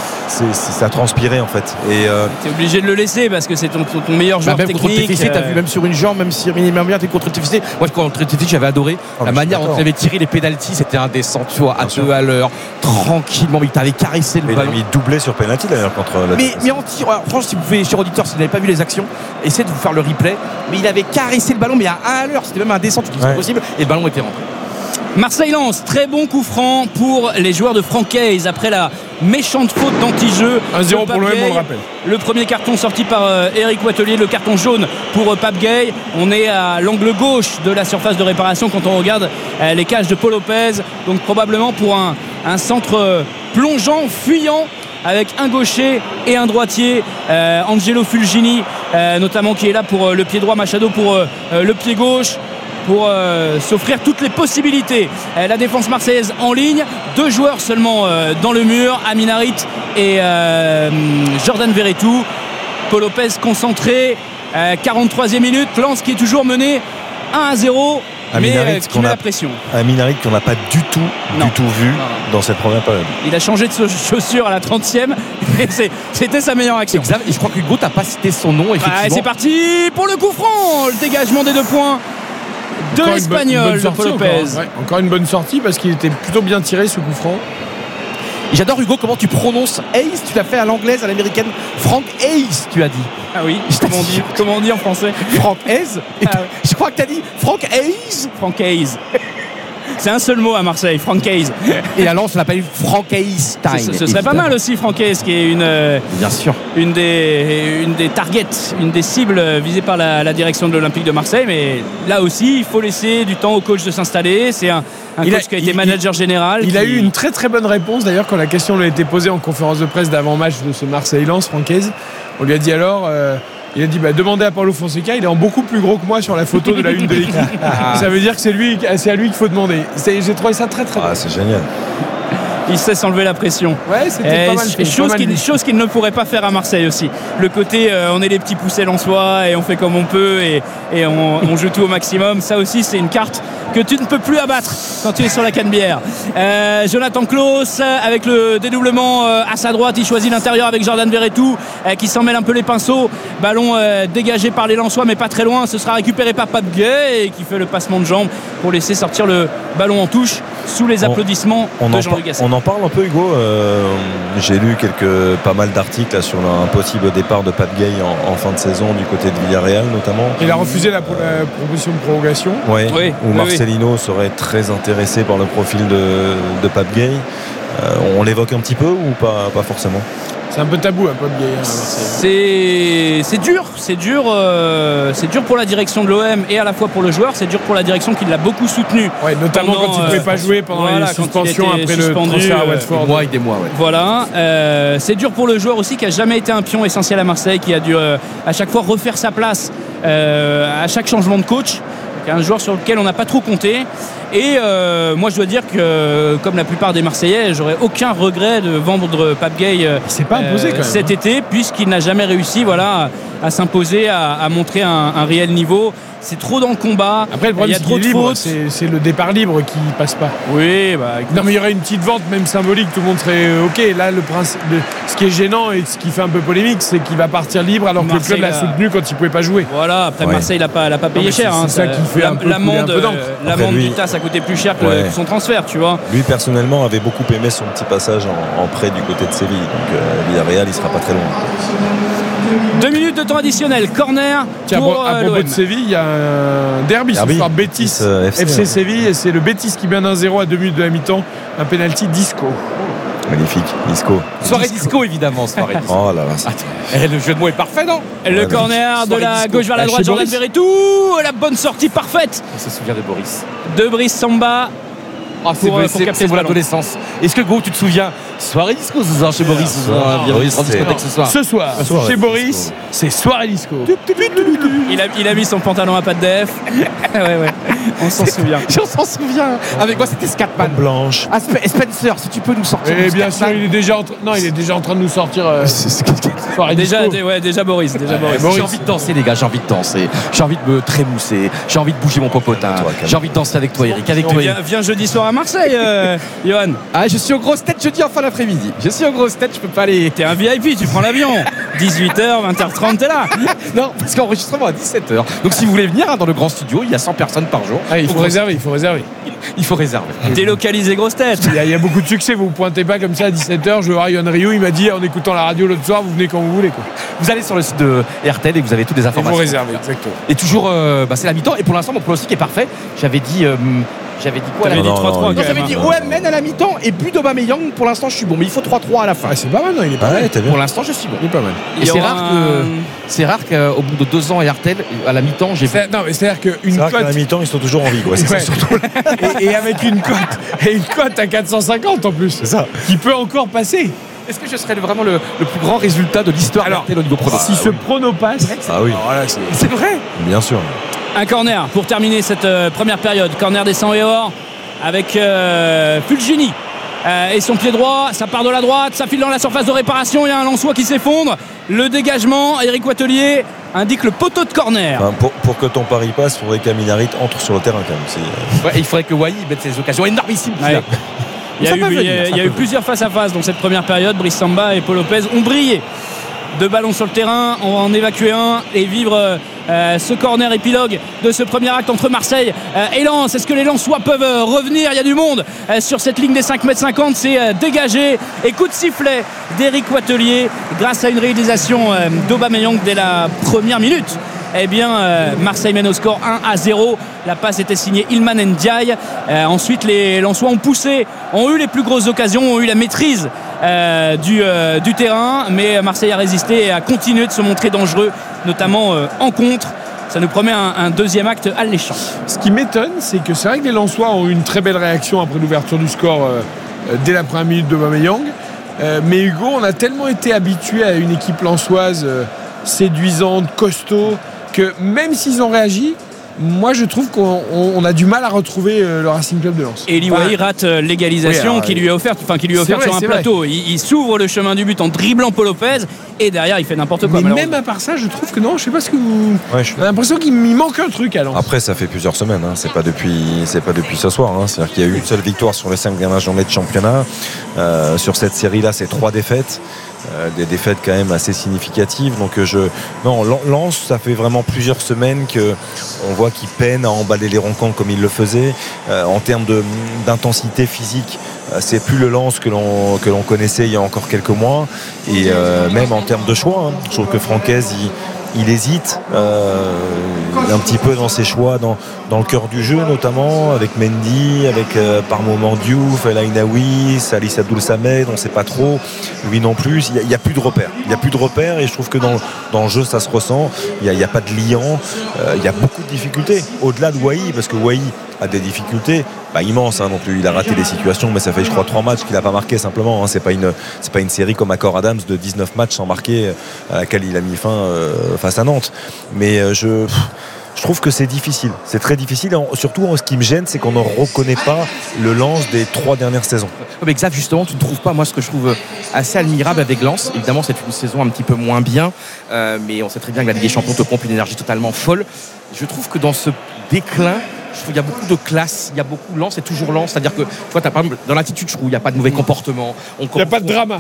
ça transpirait en fait. Et t'es obligé de le laisser parce que c'est ton meilleur joueur même technique. Contre TFC, t'as vu même sur une jambe, même si bien t'es contre TFC. Moi, contre TFC, j'avais adoré la manière dont il avait tiré les pénaltys. C'était indécent, tu vois, à 2 à l'heure, tranquillement. Il t'avait caressé le ballon. Il a mis doublé sur pénalty d'ailleurs contre le. Mais en tir, franchement, si vous pouvez, chers auditeurs, si vous n'avez pas vu les actions, essayez de vous faire le replay. Mais il avait caressé le ballon, mais à 1 à l'heure. C'était même indécent, tu dis c'est possible, et le ballon était rentré. Marseille-Lens, très bon coup franc pour les joueurs de Francaise après la méchante faute d'anti-jeu. 1-0 pour l'OM, on le rappelle. Le premier carton sorti par Eric Watelier, le carton jaune pour Pape Gueye. On est à l'angle gauche de la surface de réparation quand on regarde les cages de Pau Lopez. Donc probablement pour un centre plongeant, fuyant, avec un gaucher et un droitier, Angelo Fulgini notamment, qui est là pour le pied droit, Machado pour le pied gauche, pour s'offrir toutes les possibilités. La défense marseillaise en ligne, 2 joueurs seulement dans le mur, Amin Harit et Jordan Verretou. Pau Lopez concentré, 43e minute, Lens qui est toujours mené 1-0. Mais qui met la pression. Amin Harit qu'on n'a pas du tout vu dans cette première période. Il a changé de chaussure à la 30e et c'était sa meilleure action. Exact. Et je crois que Hugo t'a pas cité son nom, effectivement. C'est parti pour le coup franc, le dégagement des 2 points de l'Espagnol de Pau Lopez. Encore une bonne sortie parce qu'il était plutôt bien tiré ce coup franc. J'adore, Hugo, comment tu prononces Hayes. Tu l'as fait à l'anglaise, à l'américaine. Frank Hayes, tu as dit. Ah oui, comment on dit en français? Frank Hayes. Je crois que tu as dit Frank Hayes. Frank Hayes. C'est un seul mot à Marseille, Frank Hayes. Et à Lens, on l'appelle Frank Hayes time. Ce serait pas mal aussi, Frank Hayes, qui est bien sûr, une des targets, une des cibles visées par la direction de l'Olympique de Marseille. Mais là aussi, il faut laisser du temps au coach de s'installer. C'est un coach qui a été manager général. Il a eu une très très bonne réponse d'ailleurs quand la question lui a été posée en conférence de presse d'avant-match de ce Marseille-Lens, Frank Hayes. On lui a dit alors. Il a dit demandez à Paulo Fonseca, il est en beaucoup plus gros que moi sur la photo de la une de l'équipe. Ça veut dire que c'est à lui qu'il faut demander. J'ai trouvé ça très très bien. C'est génial. Il sait s'enlever la pression. Ouais, c'était pas mal. Chose qu'il ne pourrait pas faire à Marseille aussi. Le côté on est les petits poussés lensois et on fait comme on peut et on joue tout au maximum. Ça aussi, c'est une carte que tu ne peux plus abattre quand tu es sur la Canebière. Jonathan Klaus avec le dédoublement à sa droite, il choisit l'intérieur avec Jordan Verretou qui s'en mêle un peu les pinceaux. Ballon dégagé par les Lensois mais pas très loin. Ce sera récupéré par Pape Gueye qui fait le passement de jambes pour laisser sortir le ballon en touche. sous les applaudissements de Jean-Luc Gasset. On en parle un peu, Hugo. J'ai lu pas mal d'articles là, sur un possible départ de Pape Gueye en fin de saison du côté de Villarreal notamment. Il a refusé la proposition de prolongation. Où Marcelino serait très intéressé par le profil de Pape Gueye. On l'évoque un petit peu ou pas forcément? C'est un peu tabou, Pape Gueye. C'est dur pour la direction de l'OM et à la fois pour le joueur. C'est dur pour la direction qui l'a beaucoup soutenu. Ouais, notamment quand il ne pouvait pas jouer pendant les suspensions après le transfert à Watford. Des mois. Voilà. C'est dur pour le joueur aussi qui a jamais été un pion essentiel à Marseille, qui a dû à chaque fois refaire sa place à chaque changement de coach. Un joueur sur lequel on n'a pas trop compté. Et moi je dois dire que comme la plupart des Marseillais, j'aurais aucun regret de vendre Pape Gueye cet été, puisqu'il n'a jamais réussi à s'imposer, à montrer un réel niveau. C'est trop dans le combat. Après, le problème, il y a trop de fautes. C'est le départ libre qui passe pas. Oui, non, mais il y aurait une petite vente, même symbolique, tout le monde serait OK. Là, ce qui est gênant et ce qui fait un peu polémique, c'est qu'il va partir libre alors que le club l'a soutenu quand il pouvait pas jouer. Voilà, après Marseille l'a pas payé cher. C'est ça qui fait l'amende du TAS a coûté plus cher que son transfert, tu vois. Lui, personnellement, avait beaucoup aimé son petit passage en prêt du côté de Séville. Donc, Villarreal, il sera pas très loin. 2 minutes de temps additionnel, corner. Tiens, à propos de Séville, il y a un derby ce soir, Betis FC Séville, et c'est le Betis qui mène 1-0 à 2 minutes de la mi-temps, un penalty Disco. Magnifique, Disco. Soirée disco évidemment, soirée disco. Oh là là. Le jeu de mots est parfait, non? Le corner de la gauche vers la droite, Jordan Verretou, la bonne sortie parfaite. On se souvient de Boris. De Brice Samba. C'est mon adolescence. Est-ce que Gros, tu te souviens? Soirée disco ce soir chez Boris. Ce soir, chez Boris, c'est soirée disco. Il a mis son pantalon à pattes def. Ouais. On s'en souvient. On s'en souvient. Avec moi, c'était Scatman. Blanche. Spencer, si tu peux nous sortir. Et bien sûr, il est déjà en train de nous sortir. Soirée disco. Déjà Boris. J'ai envie de danser, les gars. J'ai envie de danser. J'ai envie de me trémousser. J'ai envie de bouger mon popotin. J'ai envie de danser avec toi, Eric. Viens jeudi soir à Marseille, Johan. Je suis aux grosses têtes jeudi en fin d'après-midi. Je suis aux grosses têtes, je peux pas aller. T'es un VIP, tu prends l'avion. 18h, 20h30, t'es là. Non, parce qu'enregistrement à 17h. Donc si vous voulez venir dans le grand studio, il y a 100 personnes par jour. Il faut réserver. Il faut réserver. Délocaliser grosses têtes. Il y a beaucoup de succès, vous pointez pas comme ça à 17h. Je vais voir Yohan Ryu, il m'a dit en écoutant la radio l'autre soir, vous venez quand vous voulez. Vous allez sur le site de RTL et vous avez toutes les informations. Il faut réserver, exactement. Et toujours, c'est la mi-temps. Et pour l'instant, mon pronostic est parfait. J'avais dit quoi? J'avais dit 3-3. J'avais dit OM mène à la mi-temps et but d'Aubameyang. Pour l'instant, je suis bon. Mais il faut 3-3 à la fin. C'est pas mal, non? Il est pas mal. Pour l'instant, je suis bon. Il est pas mal. Et c'est rare qu'au bout de 2 ans à RTL, à la mi-temps, j'ai fait. Non, mais c'est-à-dire qu'une cote. À la mi-temps, ils sont toujours en vie. C'est surtout. Et avec une cote à 450 en plus. C'est ça. Qui peut encore passer. Est-ce que je serais vraiment le plus grand résultat de l'histoire RTL au niveau prono? Si ce prono passe. Ah oui. C'est vrai. Bien sûr. Un corner pour terminer cette première période. Corner des 100 et or avec Fulgini et son pied droit. Ça part de la droite, ça file dans la surface de réparation. Il y a un Lensois qui s'effondre. Le dégagement, Eric Watelier indique le poteau de corner. Pour que ton pari passe, il faudrait qu'Amin Harit entre sur le terrain quand même. Il faudrait que Wai mette ses occasions énormissimes. Il y a eu plusieurs face-à-face dans cette première période. Brice Samba et Paul Lopez ont brillé. 2 ballons sur le terrain, on va en évacuer un et vivre ce corner épilogue de ce premier acte entre Marseille et Lens. Est-ce que les Lensois peuvent revenir? Il y a du monde sur cette ligne des 5,50 m. C'est dégagé et coup de sifflet d'Eric Watelier grâce à une réalisation d'Aubameyang dès la première minute. Marseille mène au score 1-0. La passe était signée Ilman Ndiaye. Ensuite, les Lensois ont poussé, ont eu les plus grosses occasions, ont eu la maîtrise du terrain. Mais Marseille a résisté et a continué de se montrer dangereux, notamment en contre. Ça nous promet un deuxième acte alléchant. Ce qui m'étonne, c'est que c'est vrai que les Lensois ont eu une très belle réaction après l'ouverture du score dès la première minute d'Aubameyang. Mais Hugo, on a tellement été habitué à une équipe lensoise séduisante, costaud, que même s'ils ont réagi, moi je trouve qu'on a du mal à retrouver le Racing Club de Lens. Et Eli Wahi rate l'égalisation qui lui est offerte sur un plateau. Il s'ouvre le chemin du but en dribblant Paul Lopez et derrière il fait n'importe quoi. Mais même à part ça, je trouve que non, je sais pas ce que vous. J'ai l'impression qu'il manque un truc à Lens. Après, ça fait plusieurs semaines, c'est pas depuis ce soir. C'est-à-dire qu'il y a eu une seule victoire sur les 5 dernières journées de championnat. Sur cette série-là, c'est 3 défaites. des défaites quand même assez significatives. Donc Lens, ça fait vraiment plusieurs semaines qu'on voit qu'il peine à emballer les roncants comme il le faisait. En termes d'intensité physique, c'est plus le Lens que l'on connaissait il y a encore quelques mois. Et même en termes de choix, je trouve que Francaise il hésite un petit peu dans ses choix dans le cœur du jeu, notamment avec Mendy, avec par moments Diouf, El Ainaoui, Salih Abdoul Samed, on ne sait pas trop, lui non plus. Il n'y a plus de repères, et je trouve que dans le jeu ça se ressent. Il n'y a pas de liant, il y a beaucoup de difficultés au-delà de Wai, parce que Wai a des difficultés immenses, donc lui il a raté des situations, mais ça fait je crois 3 matchs qu'il n'a pas marqué simplement, c'est pas une série comme Accor Adams de 19 matchs sans marquer à laquelle il a mis fin face à Nantes. Mais je trouve que c'est difficile, c'est très difficile, surtout ce qui me gêne, c'est qu'on ne reconnaît pas le Lens des 3 dernières saisons. Mais Xav, justement, tu ne trouves pas, moi ce que je trouve assez admirable avec Lens, évidemment c'est une saison un petit peu moins bien, mais on sait très bien que la Ligue des Champions te pompe une énergie totalement folle. Je trouve que dans ce déclin, je trouve qu'il y a beaucoup de classe, il y a beaucoup Lens, c'est toujours Lens, c'est-à-dire que tu vois, par exemple, dans l'attitude, je trouve il n'y a pas de mauvais comportement. Il n'y a pas de drama.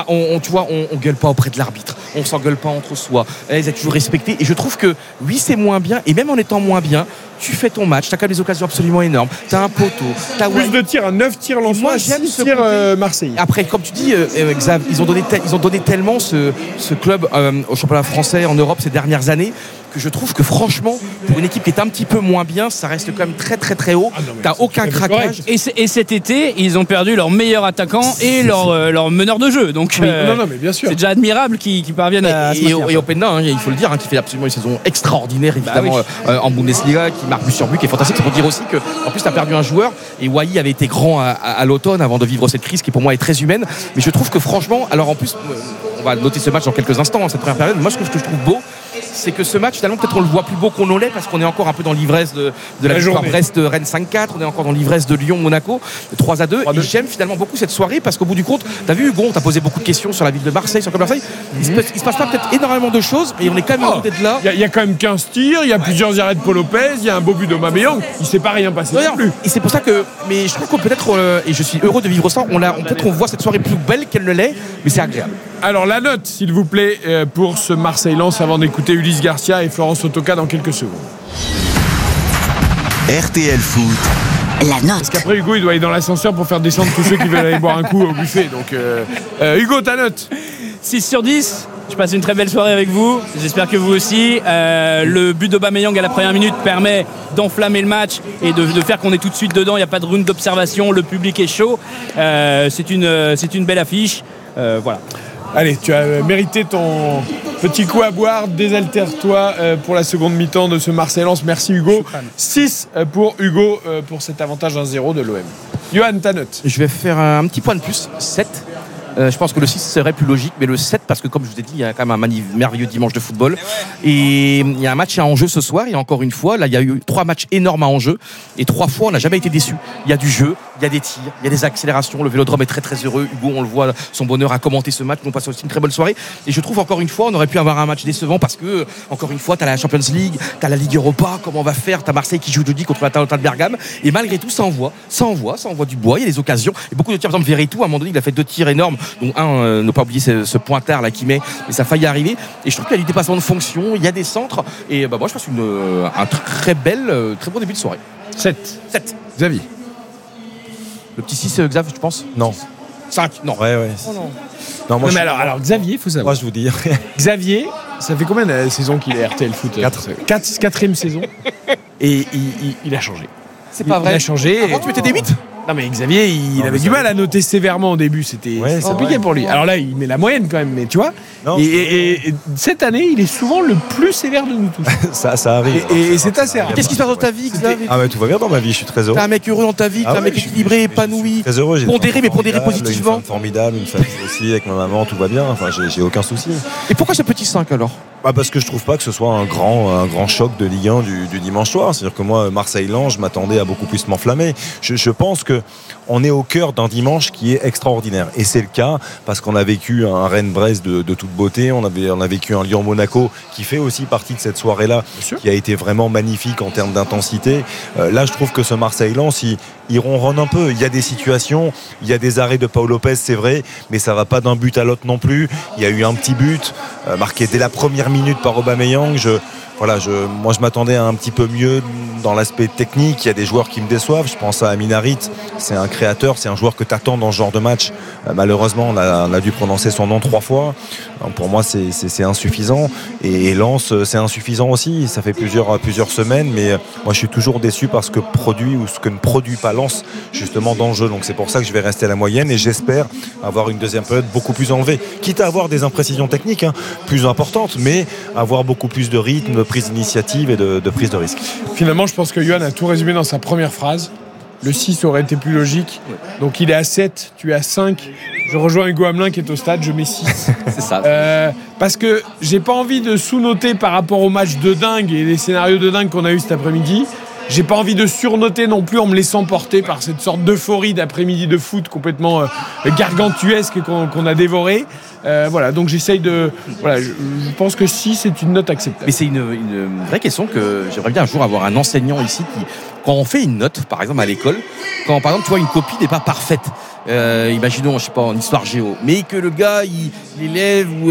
Tu vois, on gueule pas auprès de l'arbitre, on s'engueule pas entre soi. Ils ont toujours respecté. Et je trouve que oui, c'est moins bien, et même en étant moins bien, tu fais ton match, tu as quand même des occasions absolument énormes, tu as un poteau, plus de tirs, 9 tirs Lensois, 6 tirs Marseille. Après, comme tu dis, Xav, ils ont donné tellement ce club au championnat français en Europe ces dernières années, que je trouve que franchement, pour une équipe qui est un petit peu moins bien, ça reste quand même très très très haut. T'as aucun craquage. Et cet été, ils ont perdu leur meilleur attaquant et leur meneur de jeu. Donc mais bien sûr. C'est déjà admirable qu'ils parviennent à se maintenir. Et Openda, il faut le dire, qui fait absolument une saison extraordinaire évidemment en Bundesliga, qui marque but sur but, qui est fantastique. C'est pour dire aussi que en plus t'as perdu un joueur, et Wai avait été grand à l'automne avant de vivre cette crise qui pour moi est très humaine. Mais je trouve que franchement, alors en plus, on va noter ce match dans quelques instants, cette première période. Moi, ce que je trouve beau, c'est que ce match, finalement, peut-être on le voit plus beau qu'on ne l'est, parce qu'on est encore un peu dans l'ivresse de la victoire Brest-Rennes 5-4, on est encore dans l'ivresse de Lyon-Monaco 3-2. Et j'aime finalement beaucoup cette soirée, parce qu'au bout du compte, t'as vu Hugo, on t'a posé beaucoup de questions sur la ville de Marseille, sur le club Marseille. Il se passe pas peut-être énormément de choses, mais on est quand même heureux d'être là. Il y a quand même 15 tirs, il y a plusieurs arrêts de Paul Lopez, il y a un beau but d'Aubameyang, il s'est pas rien passé non plus. Et c'est pour ça que, mais je trouve que peut-être, et je suis heureux de vivre ça, peut-être qu'on voit cette soirée plus belle qu'elle ne l'est, mais c'est agréable. Alors la note, s'il vous plaît, pour ce Marseille-Lens, avant d'écouter Ulysse Garcia et Florence Otoka dans quelques secondes. RTL Foot. La note. Parce qu'après Hugo, il doit aller dans l'ascenseur pour faire descendre tous ceux qui veulent aller boire un coup au buffet. Donc Hugo, ta note? 6 sur 10. Je passe une très belle soirée avec vous. J'espère que vous aussi. Le but d'Aubameyang à la première minute permet d'enflammer le match et de faire qu'on est tout de suite dedans. Il n'y a pas de round d'observation. Le public est chaud. C'est une belle affiche. Voilà. Allez, tu as mérité ton petit coup à boire. Désaltère-toi pour la seconde mi-temps de ce Marseille-Lens. Merci Hugo. 6 pour Hugo pour cet avantage 1-0 de l'OM. Johan, ta note? Je vais faire un petit point de plus, 7. Je pense que le 6 serait plus logique, mais le 7, parce que comme je vous ai dit, il y a quand même un merveilleux dimanche de football. Et il y a un match à enjeu ce soir, et encore une fois, là, il y a eu 3 matchs énormes à enjeu, et 3 fois, on n'a jamais été déçus. Il y a du jeu, il y a des tirs, il y a des accélérations. Le Vélodrome est très très heureux. Hugo, on le voit, son bonheur à commenter ce match. On passe aussi une très bonne soirée. Et je trouve encore une fois, on aurait pu avoir un match décevant, parce que, encore une fois, tu as la Champions League, tu as la Ligue Europa, comment on va faire, tu as Marseille qui joue jeudi contre l'Atalanta de Bergame. Et malgré tout, ça envoie du bois, il y a des occasions. Et beaucoup de tirs, par exemple, Verretou, à un moment donné, il a fait 2 tirs énormes, dont un, ne pas oublier ce pointard là qui met, mais ça a failli arriver. Et je trouve qu'il y a du dépassement de fonction, il y a des centres, et moi je passe un très bon début de soirée. 7. Xavier. Le petit 6, Xav, tu penses? Non. 5. Non. Ouais. Oh non, moi, mais alors Xavier, il faut savoir. Moi je vous dis. Xavier, ça fait combien de saisons qu'il est RTL Foot? 4e saison. Et il a changé. C'est pas vrai. Il a changé. Avant, tu mettais des 8? Non mais Xavier, il avait du mal à noter sévèrement au début, c'était compliqué pour lui. Alors là, il met la moyenne quand même, mais tu vois. Et cette année, il est souvent le plus sévère de nous tous. ça arrive. Et c'est assez rare. Qu'est-ce qui se passe dans ta vie, Xavier? Ah mais tout va bien dans ma vie, je suis très heureux. T'es un mec heureux dans ta vie, t'es un mec équilibré, épanoui, très heureux, pondéré positivement. Une femme formidable, une famille aussi avec ma maman, tout va bien. Enfin, j'ai aucun souci. Et pourquoi ce petit 5 alors? Parce que je trouve pas que ce soit un grand choc de Ligue 1 du dimanche soir. C'est-à-dire que moi, Marseille-Lens, je m'attendais à beaucoup plus m'enflammer. Je pense que on est au cœur d'un dimanche qui est extraordinaire. Et c'est le cas parce qu'on a vécu un Rennes-Brest de toute beauté, on a vécu un Lyon-Monaco qui fait aussi partie de cette soirée-là, qui a été vraiment magnifique en termes d'intensité. Là, je trouve que ce Marseille-Lens, il ronronne un peu. Il y a des situations, il y a des arrêts de Paul Lopez, c'est vrai, mais ça va pas d'un but à l'autre non plus. Il y a eu un petit but marqué dès la première minute par Aubameyang. Moi je m'attendais à un petit peu mieux dans l'aspect technique. Il y a des joueurs qui me déçoivent. Je pense à Amin Harit, c'est un créateur, c'est un joueur que tu attends dans ce genre de match. Malheureusement, on a dû prononcer son nom 3 fois. Donc pour moi, c'est insuffisant. Et Lens, c'est insuffisant aussi. Ça fait plusieurs semaines, mais moi je suis toujours déçu par ce que produit ou ce que ne produit pas Lens justement dans le jeu. Donc c'est pour ça que je vais rester à la moyenne et j'espère avoir une deuxième période beaucoup plus enlevée. Quitte à avoir des imprécisions techniques plus importantes, mais avoir beaucoup plus de rythme, de prise d'initiative et de prise de risque. Finalement, je pense que Yohan a tout résumé dans sa première phrase. Le 6 aurait été plus logique. Donc il est à 7, tu es à 5. Je rejoins Hugo Hamelin qui est au stade, je mets 6. C'est ça. Parce que j'ai pas envie de sous-noter par rapport au match de dingue et les scénarios de dingue qu'on a eu cet après-midi. J'ai pas envie de surnoter non plus en me laissant porter par cette sorte d'euphorie d'après-midi de foot complètement gargantuesque qu'on a dévoré. Donc j'essaye de... je pense que 6 c'est une note acceptable. Mais c'est une vraie question que j'aimerais bien un jour avoir un enseignant ici qui, quand on fait une note, par exemple à l'école, quand par exemple tu vois une copie n'est pas parfaite, imaginons, je sais pas, en histoire géo, mais que le gars, l'élève ou...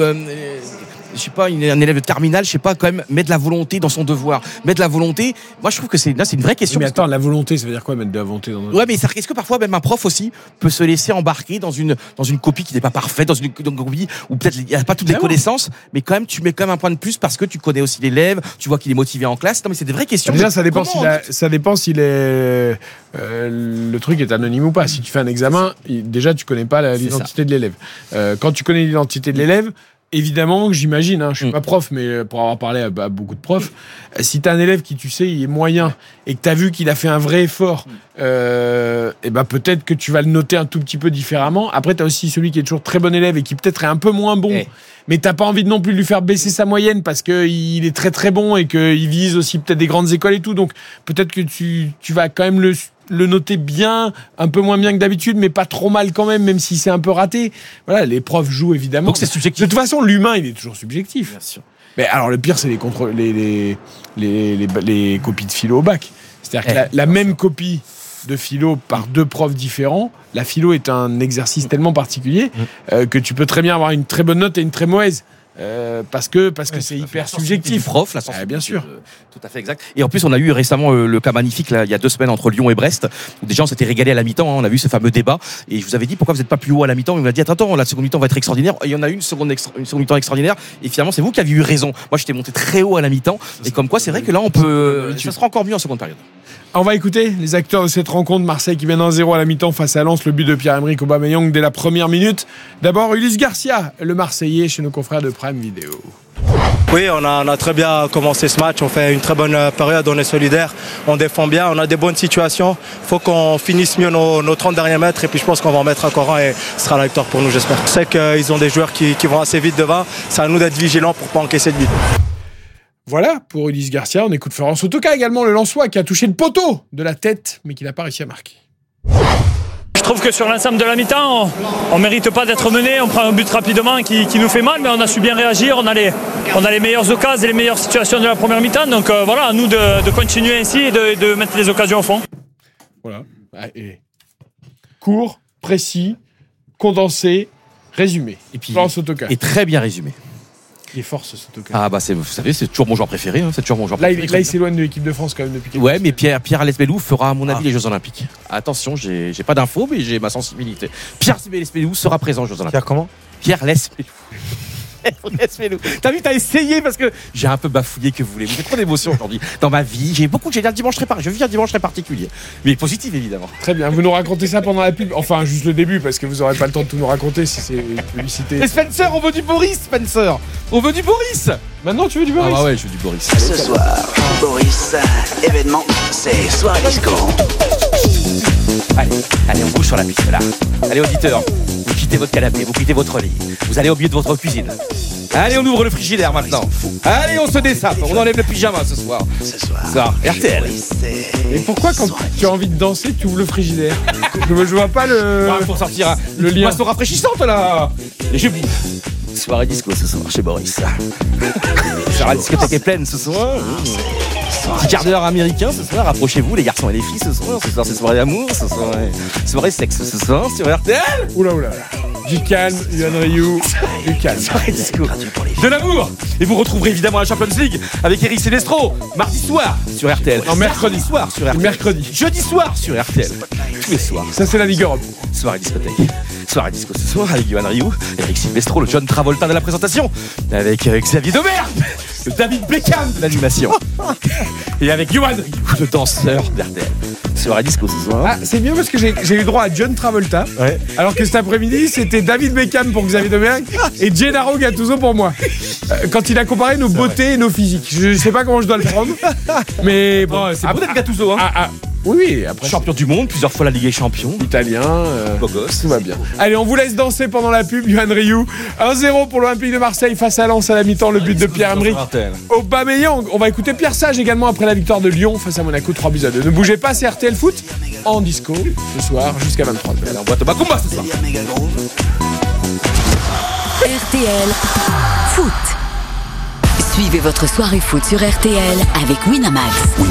je sais pas, un élève de terminale, je sais pas, quand même, mettre de la volonté dans son devoir. Mettre de la volonté, moi je trouve que c'est une vraie question. Mais attends, la volonté, ça veut dire quoi, mettre de la volonté dans Ouais, mais est-ce que parfois même un prof aussi peut se laisser embarquer dans une copie qui n'est pas parfaite, dans une copie où peut-être il n'y a pas toutes les connaissances, mais quand même tu mets quand même un point de plus parce que tu connais aussi l'élève, tu vois qu'il est motivé en classe. Non, mais c'est des vraies questions. Déjà, ça dépend s'il est le truc est anonyme ou pas. Si tu fais un examen, déjà tu connais pas l'identité de l'élève. Quand tu connais l'identité de l'élève, évidemment, j'imagine, je suis pas prof, mais pour avoir parlé à beaucoup de profs, si tu as un élève qui, tu sais, il est moyen et que tu as vu qu'il a fait un vrai effort, peut-être que tu vas le noter un tout petit peu différemment. Après, tu as aussi celui qui est toujours très bon élève et qui peut-être est un peu moins bon, mais t'as pas envie de non plus de lui faire baisser sa moyenne parce qu'il est très très bon et qu'il vise aussi peut-être des grandes écoles et tout. Donc peut-être que tu vas quand même le noter bien, un peu moins bien que d'habitude, mais pas trop mal quand même si c'est un peu raté. Voilà, les profs jouent évidemment. Donc c'est subjectif. De toute façon, l'humain, il est toujours subjectif. Bien sûr. Mais alors le pire, c'est les copies de philo au bac. C'est-à-dire que la même copie de philo par 2 profs différents, la philo est un exercice tellement particulier que tu peux très bien avoir une très bonne note et une très mauvaise. Parce que c'est hyper subjectif. Prof, la sensibilité, bien sûr. Tout à fait exact. Et en plus, on a eu récemment le cas magnifique là, il y a 2 semaines entre Lyon et Brest, où déjà on s'était régalé à la mi-temps. On a vu ce fameux débat. Et je vous avais dit pourquoi vous n'êtes pas plus haut à la mi-temps. On m'a dit attends, la seconde mi-temps va être extraordinaire. Et il y en a une seconde mi-temps extraordinaire. Et finalement, c'est vous qui avez eu raison. Moi, j'étais monté très haut à la mi-temps. Et comme quoi, c'est vrai que là, on peut. Ça sera encore mieux en seconde période. On va écouter les acteurs de cette rencontre. Marseille qui mène 1-0 à la mi-temps face à Lens. Le but de Pierre-Emerick Aubameyang dès la première minute. D'abord, Ulysse Garcia, le Marseillais, chez nos confrères de Prime Video. Oui, on a très bien commencé ce match. On fait une très bonne période. On est solidaire. On défend bien. On a des bonnes situations. Il faut qu'on finisse mieux nos 30 derniers mètres. Et puis je pense qu'on va en mettre encore un et ce sera la victoire pour nous, j'espère. Je sais qu'ils ont des joueurs qui vont assez vite devant. C'est à nous d'être vigilants pour ne pas encaisser de but. Voilà pour Ulysse Garcia. On écoute Florent Sotoka également, le Lensois, qui a touché le poteau de la tête, mais qui n'a pas réussi à marquer. Je trouve que sur l'ensemble de la mi-temps, on ne mérite pas d'être mené. On prend un but rapidement qui nous fait mal, mais on a su bien réagir. On a les meilleures occasions et les meilleures situations de la première mi-temps. Donc voilà, à nous de continuer ainsi et de mettre les occasions au fond. Voilà. Et court, précis, condensé, résumé. Et puis, Florent Sotoka. Et très bien résumé. Il est fort ce Sotoka. Ah bah vous savez, c'est toujours mon joueur préféré. C'est toujours mon joueur là, préféré. Il s'éloigne de l'équipe de France quand même depuis quelques Ouais, mais Pierre Lesmelou fera à mon avis les Jeux Olympiques. Attention, j'ai pas d'infos, mais j'ai ma sensibilité. Pierre Lesmelou sera présent aux Jeux Olympiques. Pierre comment ? Pierre Lesmelou. T'as vu, t'as essayé parce que j'ai un peu bafouillé que vous voulez. J'ai trop d'émotions aujourd'hui dans ma vie. J'ai un dimanche très particulier, mais positif évidemment. Très bien. Vous nous racontez ça pendant la pub. Enfin, juste le début parce que vous n'aurez pas le temps de tout nous raconter si c'est une publicité. Et Spencer, on veut du Boris, Spencer. On veut du Boris. Maintenant, tu veux du Boris ? Ah ouais, je veux du Boris. Ce soir, Boris, événement, c'est soirée disco. Allez, on bouge sur la piste là. Allez, auditeurs, vous quittez votre canapé, vous quittez votre lit. Vous allez au milieu de votre cuisine. Allez, on ouvre le frigidaire maintenant. Allez, on se dessape. On enlève le pyjama ce soir. RTL. Et pourquoi quand tu as envie de danser, tu ouvres le frigidaire? Je vois pas le. Ouais, pour sortir le lien. Boisson rafraîchissante là. Et je... Soirée disco ce soir chez Boris. La discothèque est pleine ce soir. Petit quart d'heure américain ce soir. Approchez-vous les garçons et les filles ce soir. Ce soir c'est soirée d'amour. Ce soir soirée sexe ce soir sur RTL. Oula. Du calme, Yohan Ryu, du calme. Soirée disco. De l'amour. Et vous retrouverez évidemment la Champions League avec Eric Silvestro mardi soir sur RTL. Non, mercredi soir sur RTL. Mercredi. Jeudi soir sur RTL. Tous les soirs. Ça c'est la Ligue Europe. Soirée discothèque. Soirée disco ce soir avec Yohan Ryu, Eric Silvestro, le John Travolta de la présentation, avec Xavier Domergue, le David Beckham de l'animation, et avec Yohan Ryu, le danseur d'RTL. Soirée disco ce soir. Ah, c'est mieux parce que j'ai eu droit à John Travolta, alors que cet après-midi c'était David Beckham pour Xavier Domergue et Gennaro Gattuso pour moi. Quand il a comparé nos beautés et nos physiques, je sais pas comment je dois le prendre, mais bon, c'est peut-être Gattuso, hein. Oui, après. Champion du monde, plusieurs fois la Ligue des Champions. Italien. Beau gosse. Tout va bien. Allez, on vous laisse danser pendant la pub, Yohan Ryu. 1-0 pour l'Olympique de Marseille face à Lens à la mi-temps, le but de Pierre-Emerick Aubameyang. On va écouter Pierre Sage également après la victoire de Lyon face à Monaco, 3-2. Ne bougez pas, c'est RTL Foot en disco ce soir jusqu'à 23h. Allez, on boit au Macumba ce soir. RTL Foot. Suivez votre soirée foot sur RTL avec Winamax.